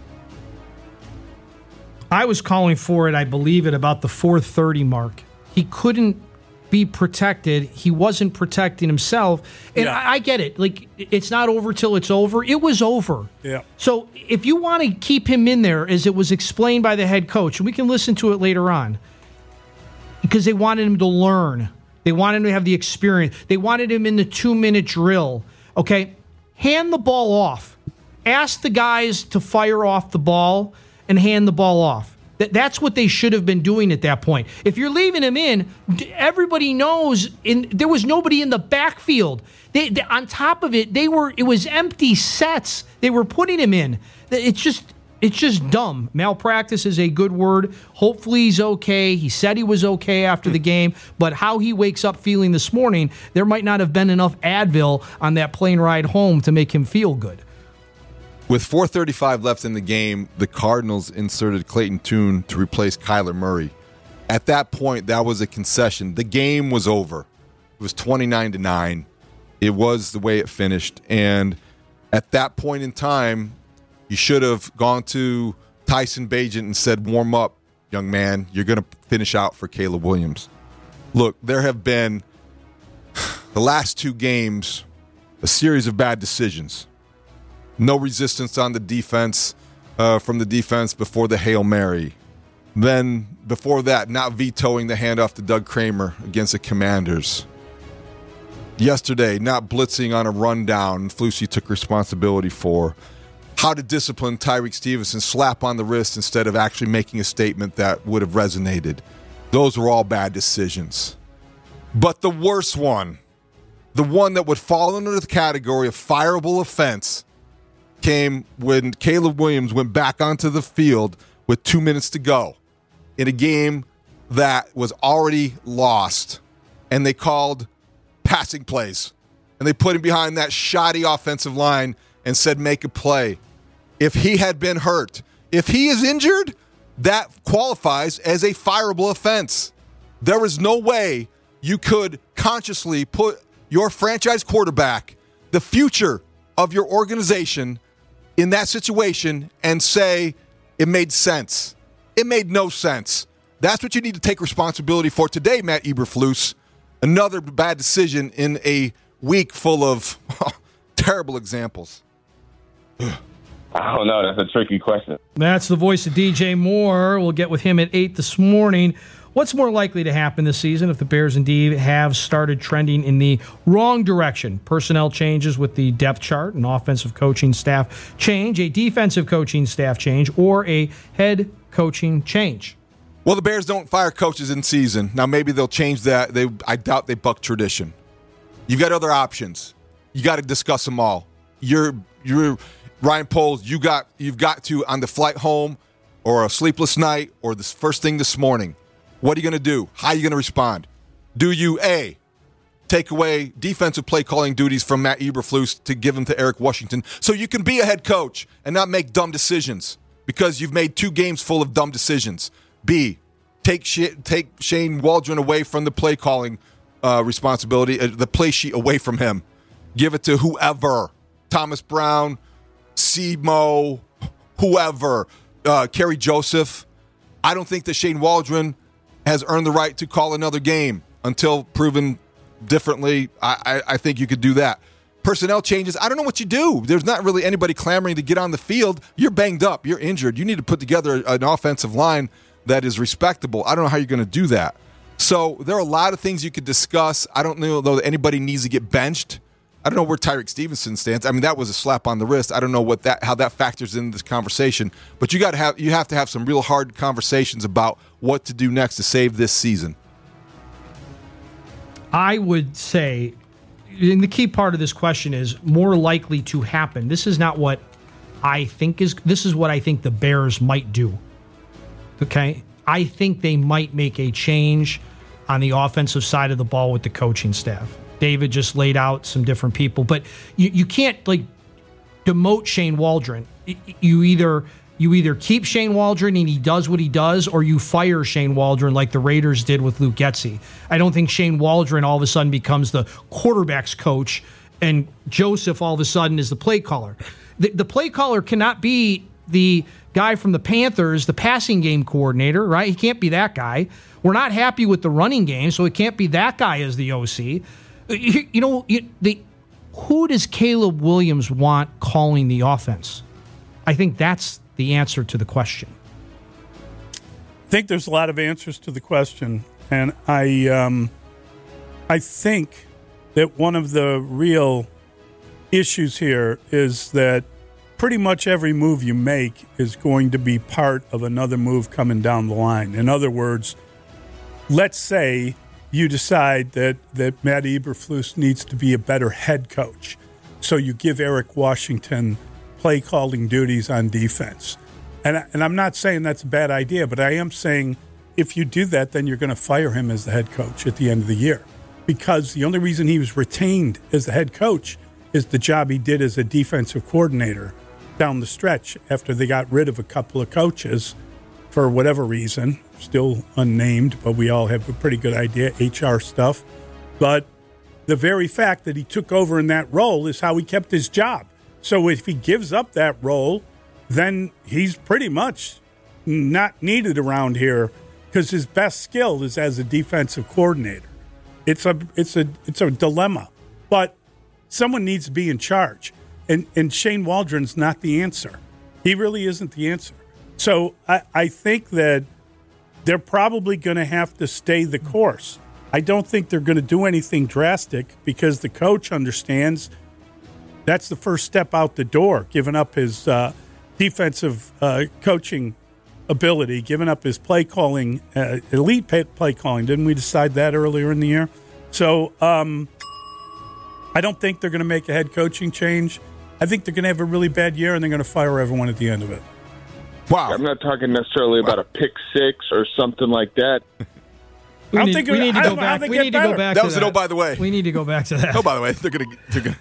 [SPEAKER 12] I was calling for it, I believe, at about the 4:30 mark. He couldn't be protected. He wasn't protecting himself. And yeah. I get it. Like, it's not over till it's over. It was over.
[SPEAKER 4] Yeah.
[SPEAKER 12] So if you want to keep him in there, as it was explained by the head coach, and we can listen to it later on, because they wanted him to learn. They wanted him to have the experience. They wanted him in the 2-minute drill. Okay? Hand the ball off. Ask the guys to fire off the ball and hand the ball off. That's what they should have been doing at that point. If you're leaving him in, everybody knows there was nobody in the backfield. They on top of it, it was empty sets they were putting him in. It's just dumb. Malpractice is a good word. Hopefully he's okay. He said he was okay after the game, but how he wakes up feeling this morning, there might not have been enough Advil on that plane ride home to make him feel good.
[SPEAKER 5] With 4:35 left in the game, the Cardinals inserted Clayton Tune to replace Kyler Murray. At that point, that was a concession. The game was over. It was 29-9. It was the way it finished. And at that point in time, You should have gone to Tyson Bagent and said, warm up, young man. You're going to finish out for Caleb Williams. Look, there have been the last 2 games a series of bad decisions. No resistance on the defense from the defense before the Hail Mary. Then before that, not vetoing the handoff to Doug Kramer against the Commanders. Yesterday, not blitzing on a rundown Flusy took responsibility for. How to discipline Tyreek Stevenson, slap on the wrist instead of actually making a statement that would have resonated. Those were all bad decisions. But the worst one, the one that would fall under the category of fireable offense, came when Caleb Williams went back onto the field with 2 minutes to go in a game that was already lost. And they called passing plays. And they put him behind that shoddy offensive line and said, make a play. If he had been hurt, if he is injured, that qualifies as a fireable offense. There is no way you could consciously put your franchise quarterback, the future of your organization, in that situation and say it made sense. It made no sense. That's what you need to take responsibility for today, Matt Eberflus. Another bad decision in a week full of terrible examples.
[SPEAKER 9] I don't know. That's a tricky question.
[SPEAKER 12] That's the voice of DJ Moore. We'll get with him at 8 this morning. What's more likely to happen this season if the Bears indeed have started trending in the wrong direction? Personnel changes with the depth chart, an offensive coaching staff change, a defensive coaching staff change, or a head coaching change?
[SPEAKER 5] Well, the Bears don't fire coaches in season. Now, maybe they'll change that. I doubt they buck tradition. You've got other options. You got to discuss them all. You're Ryan Poles, you've got to, on the flight home or a sleepless night or the first thing this morning, what are you going to do? How are you going to respond? Do you, A, take away defensive play calling duties from Matt Eberflus to give them to Eric Washington so you can be a head coach and not make dumb decisions because you've made 2 games full of dumb decisions? B, take Shane Waldron away from the play calling responsibility, the play sheet away from him. Give it to whoever. Thomas Brown, Semo, whoever, Kerry Joseph. I don't think that Shane Waldron has earned the right to call another game until proven differently. I think you could do that. Personnel changes, I don't know what you do. There's not really anybody clamoring to get on the field. You're banged up. You're injured. You need to put together an offensive line that is respectable. I don't know how you're going to do that. So there are a lot of things you could discuss. I don't know, though, that anybody needs to get benched. I don't know where Tyreek Stevenson stands. I mean, that was a slap on the wrist. I don't know how that factors into this conversation. But you have to have some real hard conversations about what to do next to save this season.
[SPEAKER 12] I would say, and the key part of this question is more likely to happen. This is not what I think is. This is what I think the Bears might do. Okay, I think they might make a change on the offensive side of the ball with the coaching staff. David just laid out some different people, but you can't demote Shane Waldron. You either keep Shane Waldron and he does what he does, or you fire Shane Waldron like the Raiders did with Luke Getsy. I don't think Shane Waldron all of a sudden becomes the quarterback's coach and Joseph all of a sudden is the play caller. The play caller cannot be the guy from the Panthers, the passing game coordinator, right? He can't be that guy. We're not happy with the running game, so it can't be that guy as the OC. Who does Caleb Williams want calling the offense? I think that's the answer to the question.
[SPEAKER 4] I think there's a lot of answers to the question, and I think that one of the real issues here is that pretty much every move you make is going to be part of another move coming down the line. In other words, let's say you decide that Matt Eberflus needs to be a better head coach. So you give Eric Washington play calling duties on defense. And I'm not saying that's a bad idea, but I am saying if you do that, then you're going to fire him as the head coach at the end of the year. Because the only reason he was retained as the head coach is the job he did as a defensive coordinator down the stretch after they got rid of a couple of coaches for whatever reason, still unnamed, but we all have a pretty good idea, HR stuff. But the very fact that he took over in that role is how he kept his job. So if he gives up that role, then he's pretty much not needed around here because his best skill is as a defensive coordinator. It's a dilemma, but someone needs to be in charge, and Shane Waldron's not the answer. He really isn't the answer. So I think that they're probably going to have to stay the course. I don't think they're going to do anything drastic because the coach understands that's the first step out the door, giving up his defensive coaching ability, giving up his play calling, elite play calling. Didn't we decide that earlier in the year? So I don't think they're going to make a head coaching change. I think they're going to have a really bad year, and they're going to fire everyone at the end of it.
[SPEAKER 5] Wow.
[SPEAKER 9] I'm not talking necessarily about a pick six or something like that.
[SPEAKER 12] We need to go back. We need to go back.
[SPEAKER 5] That was an oh, by the way.
[SPEAKER 12] We need to go back to that.
[SPEAKER 5] Oh, by the way, they're gonna.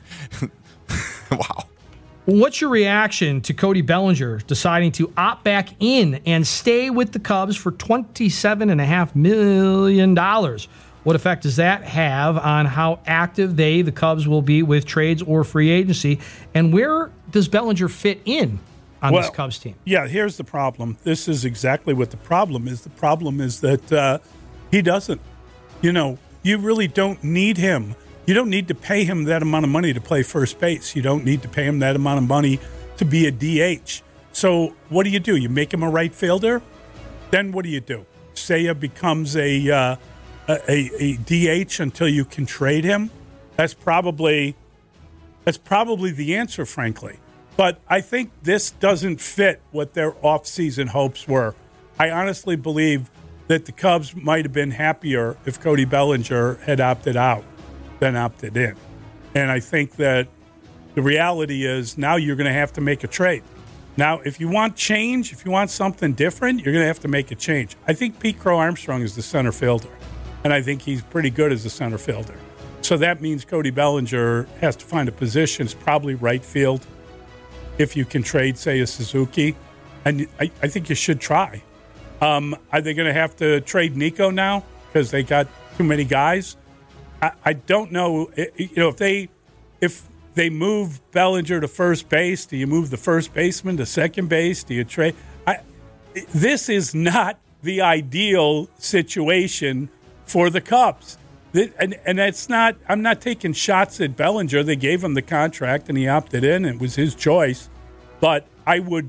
[SPEAKER 5] Wow.
[SPEAKER 12] What's your reaction to Cody Bellinger deciding to opt back in and stay with the Cubs for $27.5 million? What effect does that have on how active the Cubs, will be with trades or free agency? And where does Bellinger fit in on this Cubs team?
[SPEAKER 4] Yeah, here's the problem. This is exactly what the problem is. The problem is that he doesn't. You really don't need him. You don't need to pay him that amount of money to play first base. You don't need to pay him that amount of money to be a DH. So what do? You make him a right fielder? Then what do? Seiya becomes a DH until you can trade him? That's probably the answer, frankly. But I think this doesn't fit what their offseason hopes were. I honestly believe that the Cubs might have been happier if Cody Bellinger had opted out than opted in. And I think that the reality is now you're going to have to make a trade. Now, if you want change, if you want something different, you're going to have to make a change. I think Pete Crow Armstrong is the center fielder, and I think he's pretty good as a center fielder. So that means Cody Bellinger has to find a position. It's probably right field if you can trade, say, a Suzuki. And I think you should try. Are they going to have to trade Nico now because they got too many guys? I don't know. If they move Bellinger to first base, do you move the first baseman to second base? Do you trade? This is not the ideal situation for the Cubs. And that's not. I'm not taking shots at Bellinger. They gave him the contract and he opted in. It was his choice. But I would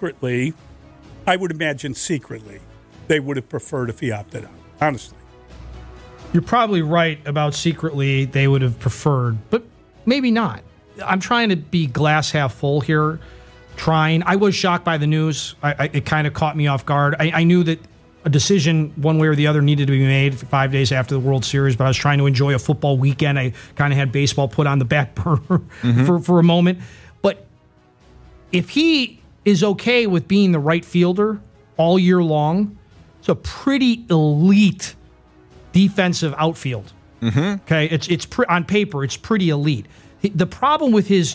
[SPEAKER 4] imagine secretly, they would have preferred if he opted out. Honestly.
[SPEAKER 12] You're probably right about secretly they would have preferred, but maybe not. I'm trying to be glass half full here. I was shocked by the news. It kind of caught me off guard. I knew that a decision one way or the other needed to be made 5 days after the World Series, but I was trying to enjoy a football weekend. I kind of had baseball put on the back burner for a moment. But if he is okay with being the right fielder all year long, it's a pretty elite defensive outfield. Okay, it's on paper, it's pretty elite. The problem with his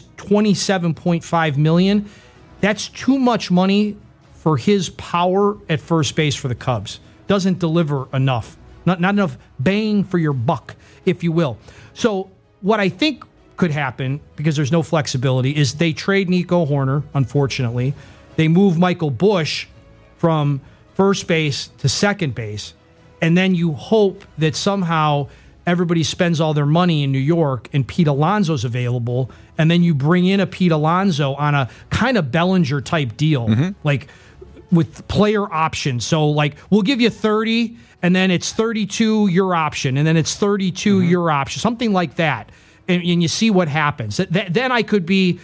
[SPEAKER 12] $27.5 million, that's too much money for his power at first base for the Cubs. Doesn't deliver enough. Not enough bang for your buck, if you will. So what I think could happen, because there's no flexibility, is they trade Nico Hoerner, unfortunately. They move Michael Busch from first base to second base, and then you hope that somehow everybody spends all their money in New York and Pete Alonso's available, and then you bring in a Pete Alonso on a kind of Bellinger-type deal, like with player options. So, like, we'll give you 30, and then it's 32 your option, and then it's 32 your option, something like that. And you see what happens. Then I could be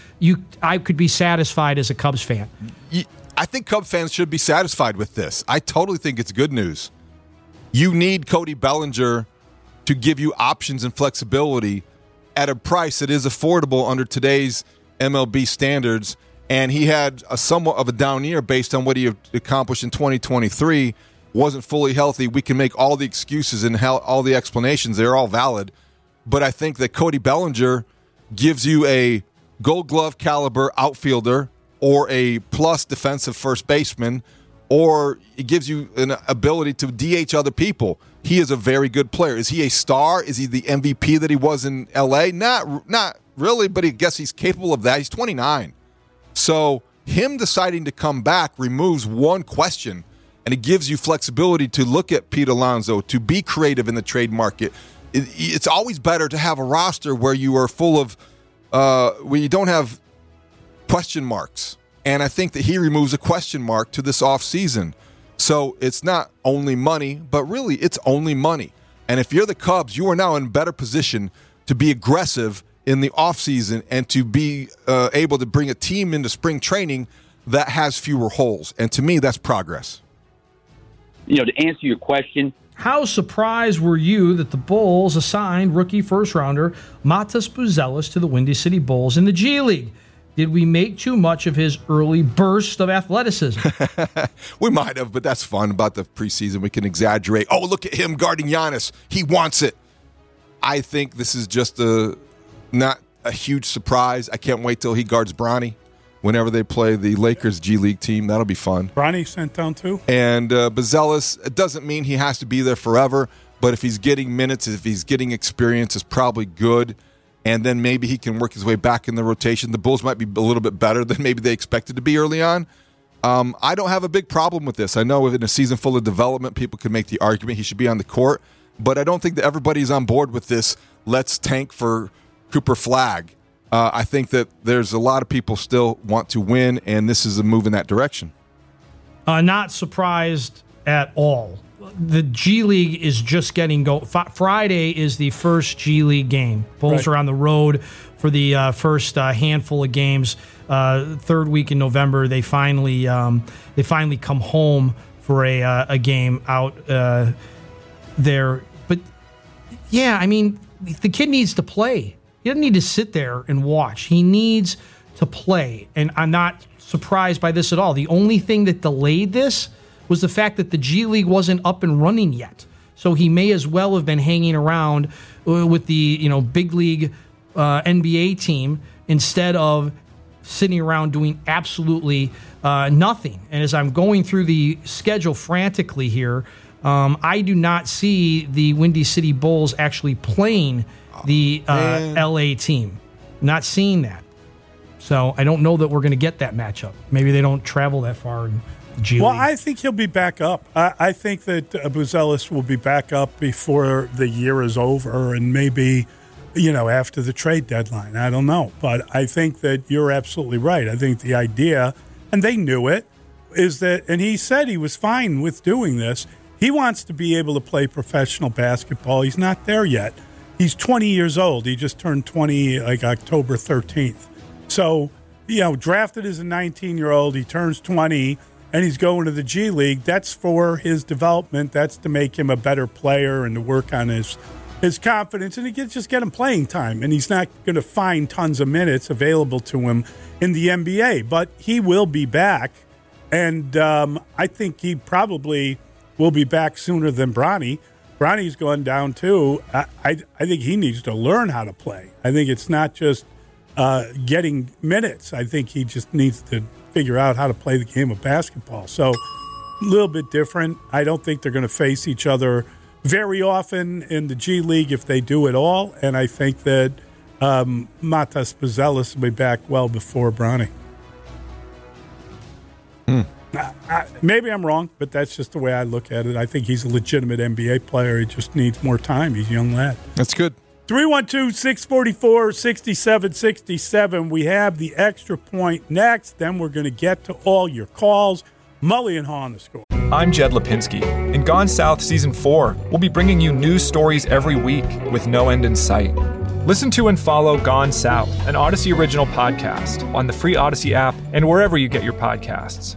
[SPEAKER 12] satisfied as a Cubs fan.
[SPEAKER 5] I think Cubs fans should be satisfied with this. I totally think it's good news. You need Cody Bellinger to give you options and flexibility at a price that is affordable under today's MLB standards. And he had a somewhat of a down year based on what he accomplished in 2023. Wasn't fully healthy. We can make all the excuses and all the explanations. They're all valid. But I think that Cody Bellinger gives you a Gold Glove caliber outfielder or a plus defensive first baseman, or it gives you an ability to DH other people. He is a very good player. Is he a star? Is he the MVP that he was in L.A.? Not really, but I guess he's capable of that. He's 29. So him deciding to come back removes one question, and it gives you flexibility to look at Pete Alonso, to be creative in the trade market. It's always better to have a roster where you are full of where you don't have question marks. And I think that he removes a question mark to this offseason. So it's not only money, but really it's only money. And if you're the Cubs, you are now in a better position to be aggressive in the offseason and to be able to bring a team into spring training that has fewer holes. And to me, that's progress.
[SPEAKER 15] To answer your question,
[SPEAKER 12] how surprised were you that the Bulls assigned rookie first-rounder Matas Buzelis to the Windy City Bulls in the G League? Did we make too much of his early burst of athleticism?
[SPEAKER 5] We might have, but that's fun about the preseason. We can exaggerate. Oh, look at him guarding Giannis. He wants it. I think this is just not a huge surprise. I can't wait till he guards Bronny whenever they play the Lakers G League team. That'll be fun.
[SPEAKER 4] Bronny sent down too.
[SPEAKER 5] And Buzelis, it doesn't mean he has to be there forever, but if he's getting minutes, if he's getting experience, it's probably good. And then maybe he can work his way back in the rotation. The Bulls might be a little bit better than maybe they expected to be early on. I don't have a big problem with this. I know in a season full of development, people could make the argument he should be on the court, but I don't think that everybody's on board with this. Let's tank for Cooper Flagg. I think that there's a lot of people still want to win, and this is a move in that direction.
[SPEAKER 12] Not surprised at all. The G League is just getting going. Friday is the first G League game. Bulls are on the road for the first handful of games. Third week in November, they finally come home for a game out there. But yeah, I mean, the kid needs to play. He doesn't need to sit there and watch. He needs to play, and I'm not surprised by this at all. The only thing that delayed this was the fact that the G League wasn't up and running yet. So he may as well have been hanging around with the big league NBA team instead of sitting around doing absolutely nothing. And as I'm going through the schedule frantically here, I do not see the Windy City Bulls actually playing the LA team. Not seeing that. So I don't know that we're going to get that matchup. Maybe they don't travel that far in G League.
[SPEAKER 4] Well, I think he'll be back up. I think that Buzelis will be back up before the year is over, and maybe, after the trade deadline. I don't know. But I think that you're absolutely right. I think the idea, and they knew it, is that, and he said he was fine with doing this, he wants to be able to play professional basketball. He's not there yet. He's 20 years old. He just turned 20 like October 13th. So, drafted as a 19-year-old, he turns 20, and he's going to the G League. That's for his development. That's to make him a better player and to work on his confidence, and just get him playing time. And he's not going to find tons of minutes available to him in the NBA, but he will be back. And I think he probably will be back sooner than Bronny. Bronny's going down too. I think he needs to learn how to play. I think it's not just getting minutes. I think he just needs to figure out how to play the game of basketball. So a little bit different. I don't think they're going to face each other very often in the G League if they do at all. And I think that Matas Buzelis will be back well before Bronny. Maybe I'm wrong, but that's just the way I look at it. I think he's a legitimate NBA player. He just needs more time. He's a young lad.
[SPEAKER 5] That's good.
[SPEAKER 4] 312-644-6767. We have the extra point next. Then we're going to get to all your calls. Mully and Haw on the Score.
[SPEAKER 1] I'm Jed Lipinski. In Gone South Season 4, we'll be bringing you news stories every week with no end in sight. Listen to and follow Gone South, an Odyssey original podcast, on the free Odyssey app and wherever you get your podcasts.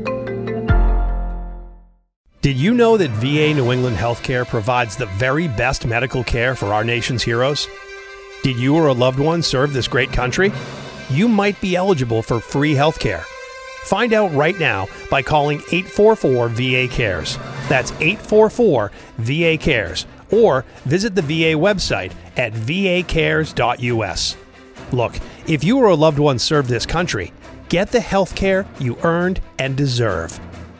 [SPEAKER 2] Did you know that VA New England Healthcare provides the very best medical care for our nation's heroes? Did you or a loved one serve this great country? You might be eligible for free healthcare. Find out right now by calling 844-VA-CARES. That's 844-VA-CARES. Or visit the VA website at vacares.us. Look, if you or a loved one served this country, get the healthcare you earned and deserve.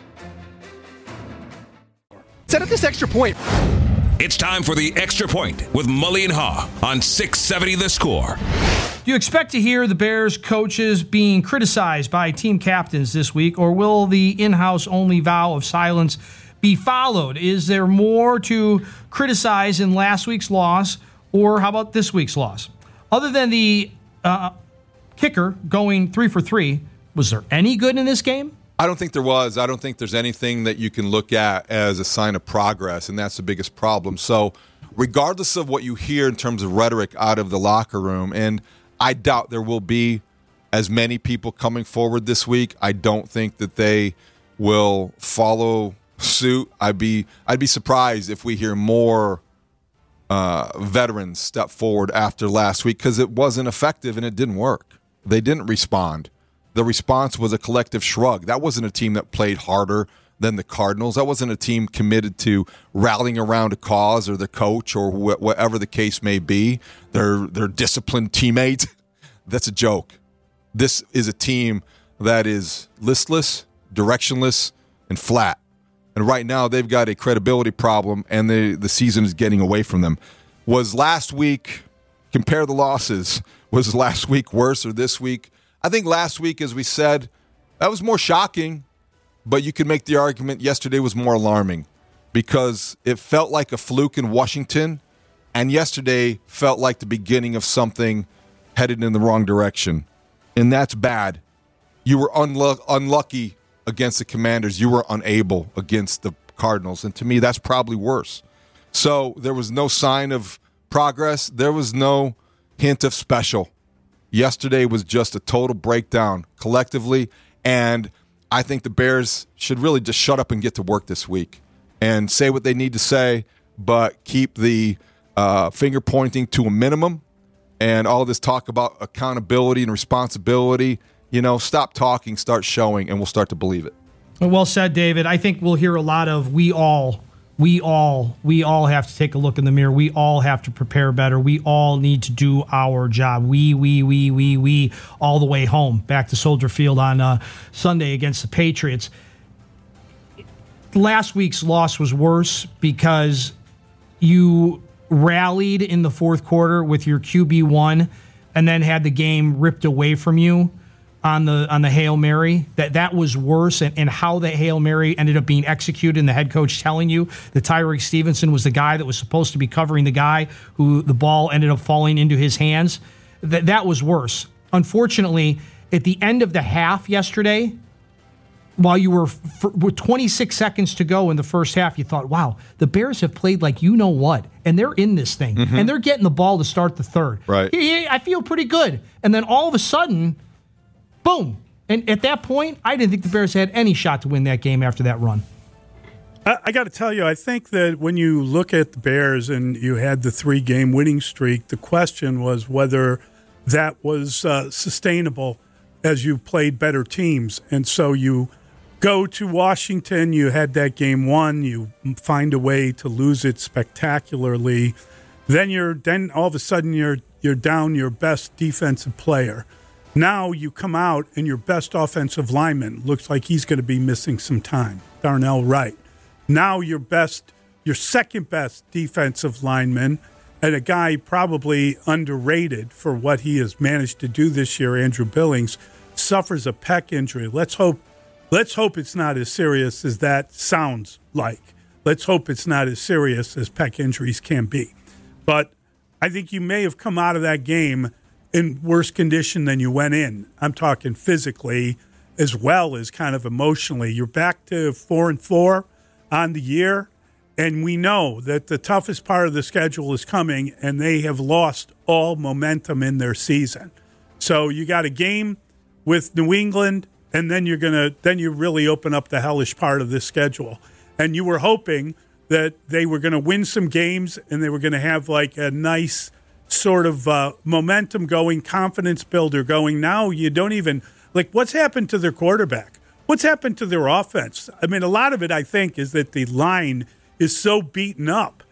[SPEAKER 16] Set up this extra point.
[SPEAKER 3] It's time for the Extra Point with Mully and Haw on 670 The Score.
[SPEAKER 12] Do you expect to hear the Bears coaches being criticized by team captains this week, or will the in-house only vow of silence be followed? Is there more to criticize in last week's loss, or how about this week's loss? Other than the kicker going 3 for 3, was there any good in this game?
[SPEAKER 5] I don't think there was. I don't think there's anything that you can look at as a sign of progress, and that's the biggest problem. So regardless of what you hear in terms of rhetoric out of the locker room, and I doubt there will be as many people coming forward this week. I don't think that they will follow suit. I'd be surprised if we hear more veterans step forward after last week, because it wasn't effective and it didn't work. They didn't respond. The response was a collective shrug. That wasn't a team that played harder than the Cardinals. That wasn't a team committed to rallying around a cause or the coach or whatever the case may be. Their disciplined teammate. That's a joke. This is a team that is listless, directionless, and flat. And right now they've got a credibility problem, and the season is getting away from them. Was last week, compare the losses, was last week worse or this week? I think last week, as we said, that was more shocking. But you could make the argument yesterday was more alarming because it felt like a fluke in Washington, and yesterday felt like the beginning of something headed in the wrong direction. And that's bad. You were unlucky against the Commanders. You were unable against the Cardinals. And to me, that's probably worse. So there was no sign of progress. There was no hint of special. Yesterday was just a total breakdown collectively, and I think the Bears should really just shut up and get to work this week and say what they need to say, but keep the finger pointing to a minimum, and all this talk about accountability and responsibility. Stop talking, start showing, and we'll start to believe it.
[SPEAKER 12] Well said, David. I think we'll hear a lot of we all have to take a look in the mirror. We all have to prepare better. We all need to do our job. We all the way home, back to Soldier Field on Sunday against the Patriots. Last week's loss was worse because you rallied in the fourth quarter with your QB1 and then had the game ripped away from you on the Hail Mary. That was worse, and how the Hail Mary ended up being executed, and the head coach telling you that Tyreek Stevenson was the guy that was supposed to be covering the guy who the ball ended up falling into his hands. That was worse. Unfortunately, at the end of the half yesterday, while you were with 26 seconds to go in the first half, you thought, wow, the Bears have played like you know what, and they're in this thing, and they're getting the ball to start the third.
[SPEAKER 5] Right.
[SPEAKER 12] I feel pretty good. And then all of a sudden, boom. And at that point, I didn't think the Bears had any shot to win that game after that run.
[SPEAKER 4] I got to tell you, I think that when you look at the Bears and you had the 3-game winning streak, the question was whether that was sustainable as you played better teams. And so you go to Washington, you had that game won, you find a way to lose it spectacularly. Then all of a sudden you're down your best defensive player. Now you come out and your best offensive lineman looks like he's going to be missing some time, Darnell Wright. Now your second best defensive lineman, and a guy probably underrated for what he has managed to do this year, Andrew Billings, suffers a pec injury. Let's hope it's not as serious as that sounds like. Let's hope it's not as serious as pec injuries can be. But I think you may have come out of that game in worse condition than you went in. I'm talking physically as well as kind of emotionally. You're back to 4-4 on the year, and we know that the toughest part of the schedule is coming, and they have lost all momentum in their season. So you got a game with New England, and then you really open up the hellish part of this schedule. And you were hoping that they were going to win some games, and they were going to have like a nice sort of momentum going, confidence builder going. Now you don't even, what's happened to their quarterback? What's happened to their offense? I mean, a lot of it, I think, is that the line is so beaten up.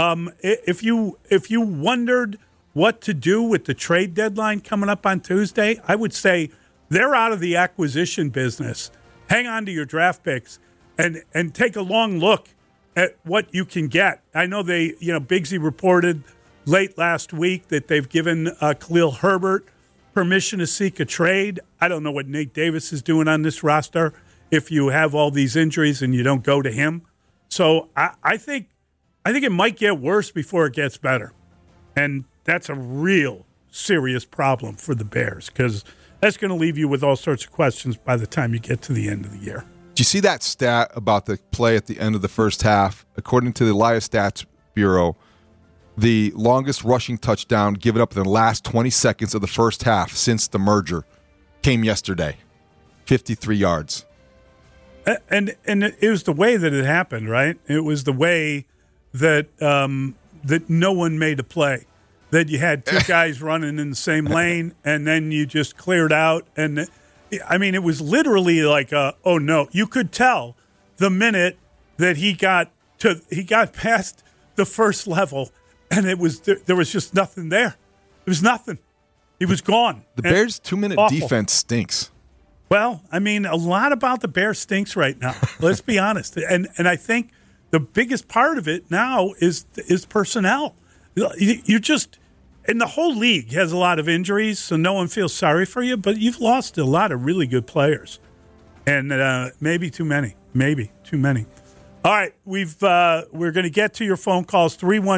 [SPEAKER 4] If you wondered what to do with the trade deadline coming up on Tuesday, I would say they're out of the acquisition business. Hang on to your draft picks and take a long look at what you can get. I know Bigsy reported late last week that they've given Khalil Herbert permission to seek a trade. I don't know what Nate Davis is doing on this roster if you have all these injuries and you don't go to him. So I think it might get worse before it gets better. And that's a real serious problem for the Bears because that's going to leave you with all sorts of questions by the time you get to the end of the year.
[SPEAKER 5] Do you see that stat about the play at the end of the first half? According to the Elias Stats Bureau, the longest rushing touchdown given up in the last 20 seconds of the first half since the merger came yesterday. 53 yards.
[SPEAKER 4] And it was the way that it happened, right? It was the way that that no one made a play. That you had two guys running in the same lane, and then you just cleared out. And, I mean, it was literally like, oh, no. You could tell the minute that he got past the first level, and there was just nothing there. There was nothing. He was gone.
[SPEAKER 5] The Bears' 2-minute defense stinks.
[SPEAKER 4] Well, I mean, a lot about the Bears stinks right now. Let's be honest. And I think the biggest part of it now is personnel. You just, and the whole league has a lot of injuries, so no one feels sorry for you, but you've lost a lot of really good players. And maybe too many. Maybe too many. All right, we're going to get to your phone calls,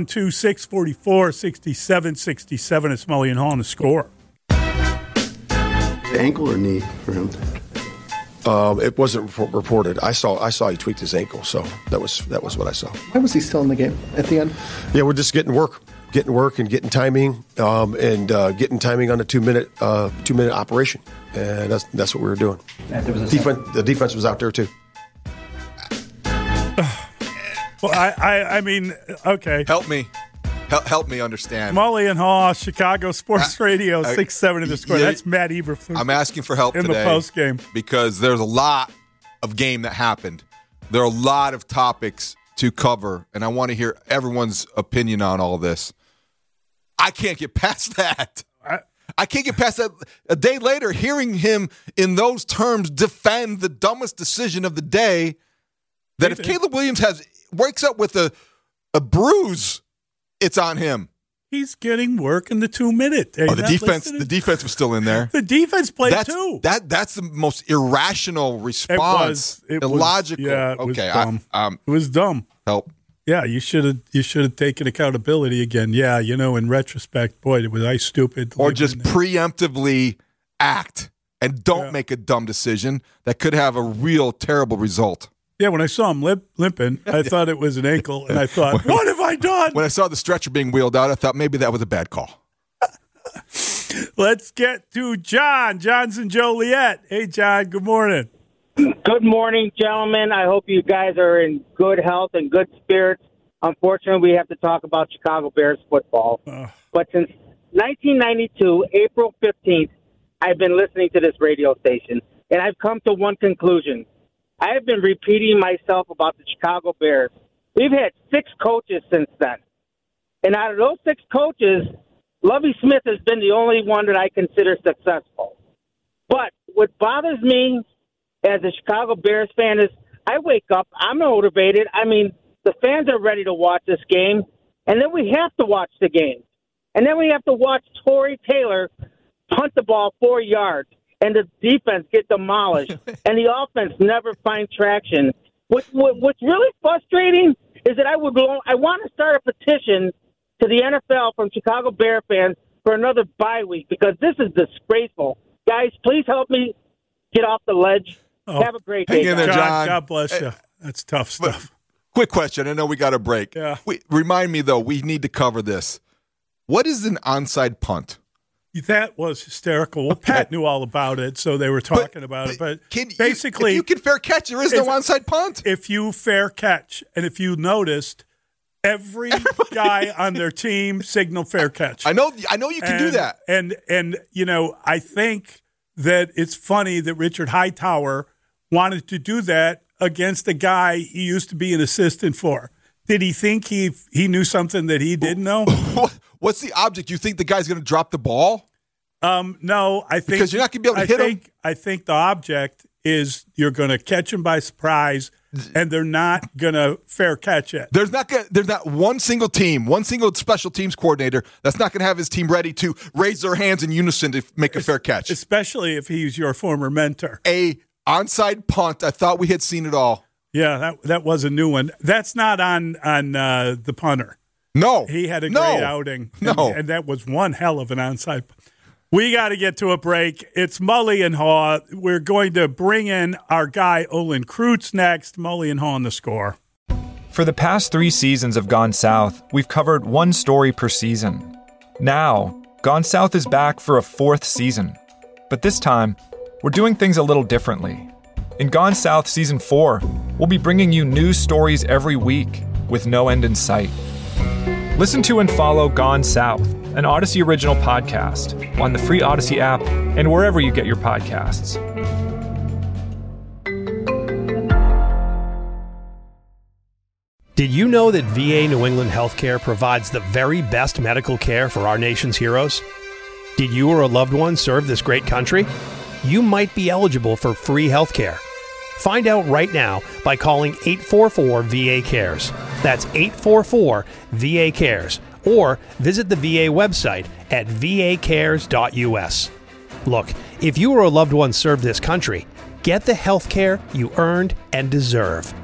[SPEAKER 4] 312-644-6767. It's Mully and Haw on The Score.
[SPEAKER 17] Ankle or knee for him? It wasn't reported. I saw he tweaked his ankle, so that was what I saw.
[SPEAKER 16] Why was he still in the game at the end?
[SPEAKER 17] Yeah, we're just getting work and getting timing, and getting timing on a 2-minute operation, and that's what we were doing. The defense was out there too.
[SPEAKER 4] Well, I mean, okay.
[SPEAKER 5] Help me understand.
[SPEAKER 4] Mully and Haw, Chicago Sports Radio, 6-7 of The Score. That's Matt Eberflus.
[SPEAKER 5] I'm asking for help
[SPEAKER 4] in
[SPEAKER 5] today
[SPEAKER 4] the post game
[SPEAKER 5] because there's a lot of game that happened. There are a lot of topics to cover, and I want to hear everyone's opinion on all this. I can't get past that. I can't get past that. A day later, hearing him in those terms defend the dumbest decision of the day, that if Caleb Williams wakes up with a bruise, it's on him.
[SPEAKER 4] He's getting work in the 2-minute.
[SPEAKER 5] The defense was still in there.
[SPEAKER 4] The defense played too.
[SPEAKER 5] That's the most irrational response. Illogical.
[SPEAKER 4] It was dumb. It was dumb.
[SPEAKER 5] Help.
[SPEAKER 4] Yeah, you should have taken accountability again. Yeah, in retrospect, boy, was I stupid.
[SPEAKER 5] Or just preemptively act and don't make a dumb decision that could have a real terrible result.
[SPEAKER 4] Yeah, when I saw him limping, I thought it was an ankle, and I thought, what have I done?
[SPEAKER 5] When I saw the stretcher being wheeled out, I thought maybe that was a bad call.
[SPEAKER 4] Let's get to John. John's in Joliet. Hey, John, good morning.
[SPEAKER 18] Good morning, gentlemen. I hope you guys are in good health and good spirits. Unfortunately, we have to talk about Chicago Bears football. But since 1992, April 15th, I've been listening to this radio station, and I've come to one conclusion. I have been repeating myself about the Chicago Bears. We've had 6 coaches since then. And out of those 6 coaches, Lovie Smith has been the only one that I consider successful. But what bothers me as a Chicago Bears fan is I wake up, I'm motivated. I mean, the fans are ready to watch this game, and then we have to watch the game. And then we have to watch Torrey Taylor punt the ball 4 yards. And the defense get demolished, and the offense never find traction. What's really frustrating is that I want to start a petition to the NFL from Chicago Bear fans for another bye week because this is disgraceful. Guys, please help me get off the ledge. Have a great day.
[SPEAKER 5] Hang in there, John.
[SPEAKER 4] God bless you. That's tough stuff.
[SPEAKER 5] Quick question. I know we got a break.
[SPEAKER 4] Yeah.
[SPEAKER 5] Remind me, though, we need to cover this. What is an onside punt?
[SPEAKER 4] That was hysterical. Well, Pat knew all about it, so they were talking about it. But basically,
[SPEAKER 5] if you can fair catch, there is no onside punt.
[SPEAKER 4] If you fair catch, and if you noticed, every guy on their team signaled fair catch.
[SPEAKER 5] I know you can do that.
[SPEAKER 4] And I think that it's funny that Richard Hightower wanted to do that against a guy he used to be an assistant for. Did he think he knew something that he didn't know?
[SPEAKER 5] What's the object? You think the guy's going to drop the ball?
[SPEAKER 4] No, I think
[SPEAKER 5] because you're not going to be able to hit him.
[SPEAKER 4] I think the object is you're going to catch him by surprise and they're not going to fair catch it.
[SPEAKER 5] There's not one single team, one single special teams coordinator that's not going to have his team ready to raise their hands in unison to make a fair catch.
[SPEAKER 4] Especially if he's your former mentor.
[SPEAKER 5] A onside punt. I thought we had seen it all.
[SPEAKER 4] Yeah, that was a new one. That's not on the punter.
[SPEAKER 5] No.
[SPEAKER 4] He had a great outing. And that was one hell of an onside. We got to get to a break. It's Mully and Haw. We're going to bring in our guy, Olin Kreutz, next. Mully and Haw on the Score.
[SPEAKER 1] For the past 3 seasons of Gone South, we've covered one story per season. Now, Gone South is back for a 4th season. But this time, we're doing things a little differently. In Gone South Season 4, we'll be bringing you news stories every week with no end in sight. Listen to and follow Gone South, an Odyssey original podcast, on the free Odyssey app and wherever you get your podcasts.
[SPEAKER 2] Did you know that VA New England Healthcare provides the very best medical care for our nation's heroes? Did you or a loved one serve this great country? You might be eligible for free healthcare. Find out right now by calling 844-VA-CARES. That's 844-VA-CARES. Or visit the VA website at vacares.us. Look, if you or a loved one served this country, get the health care you earned and deserve.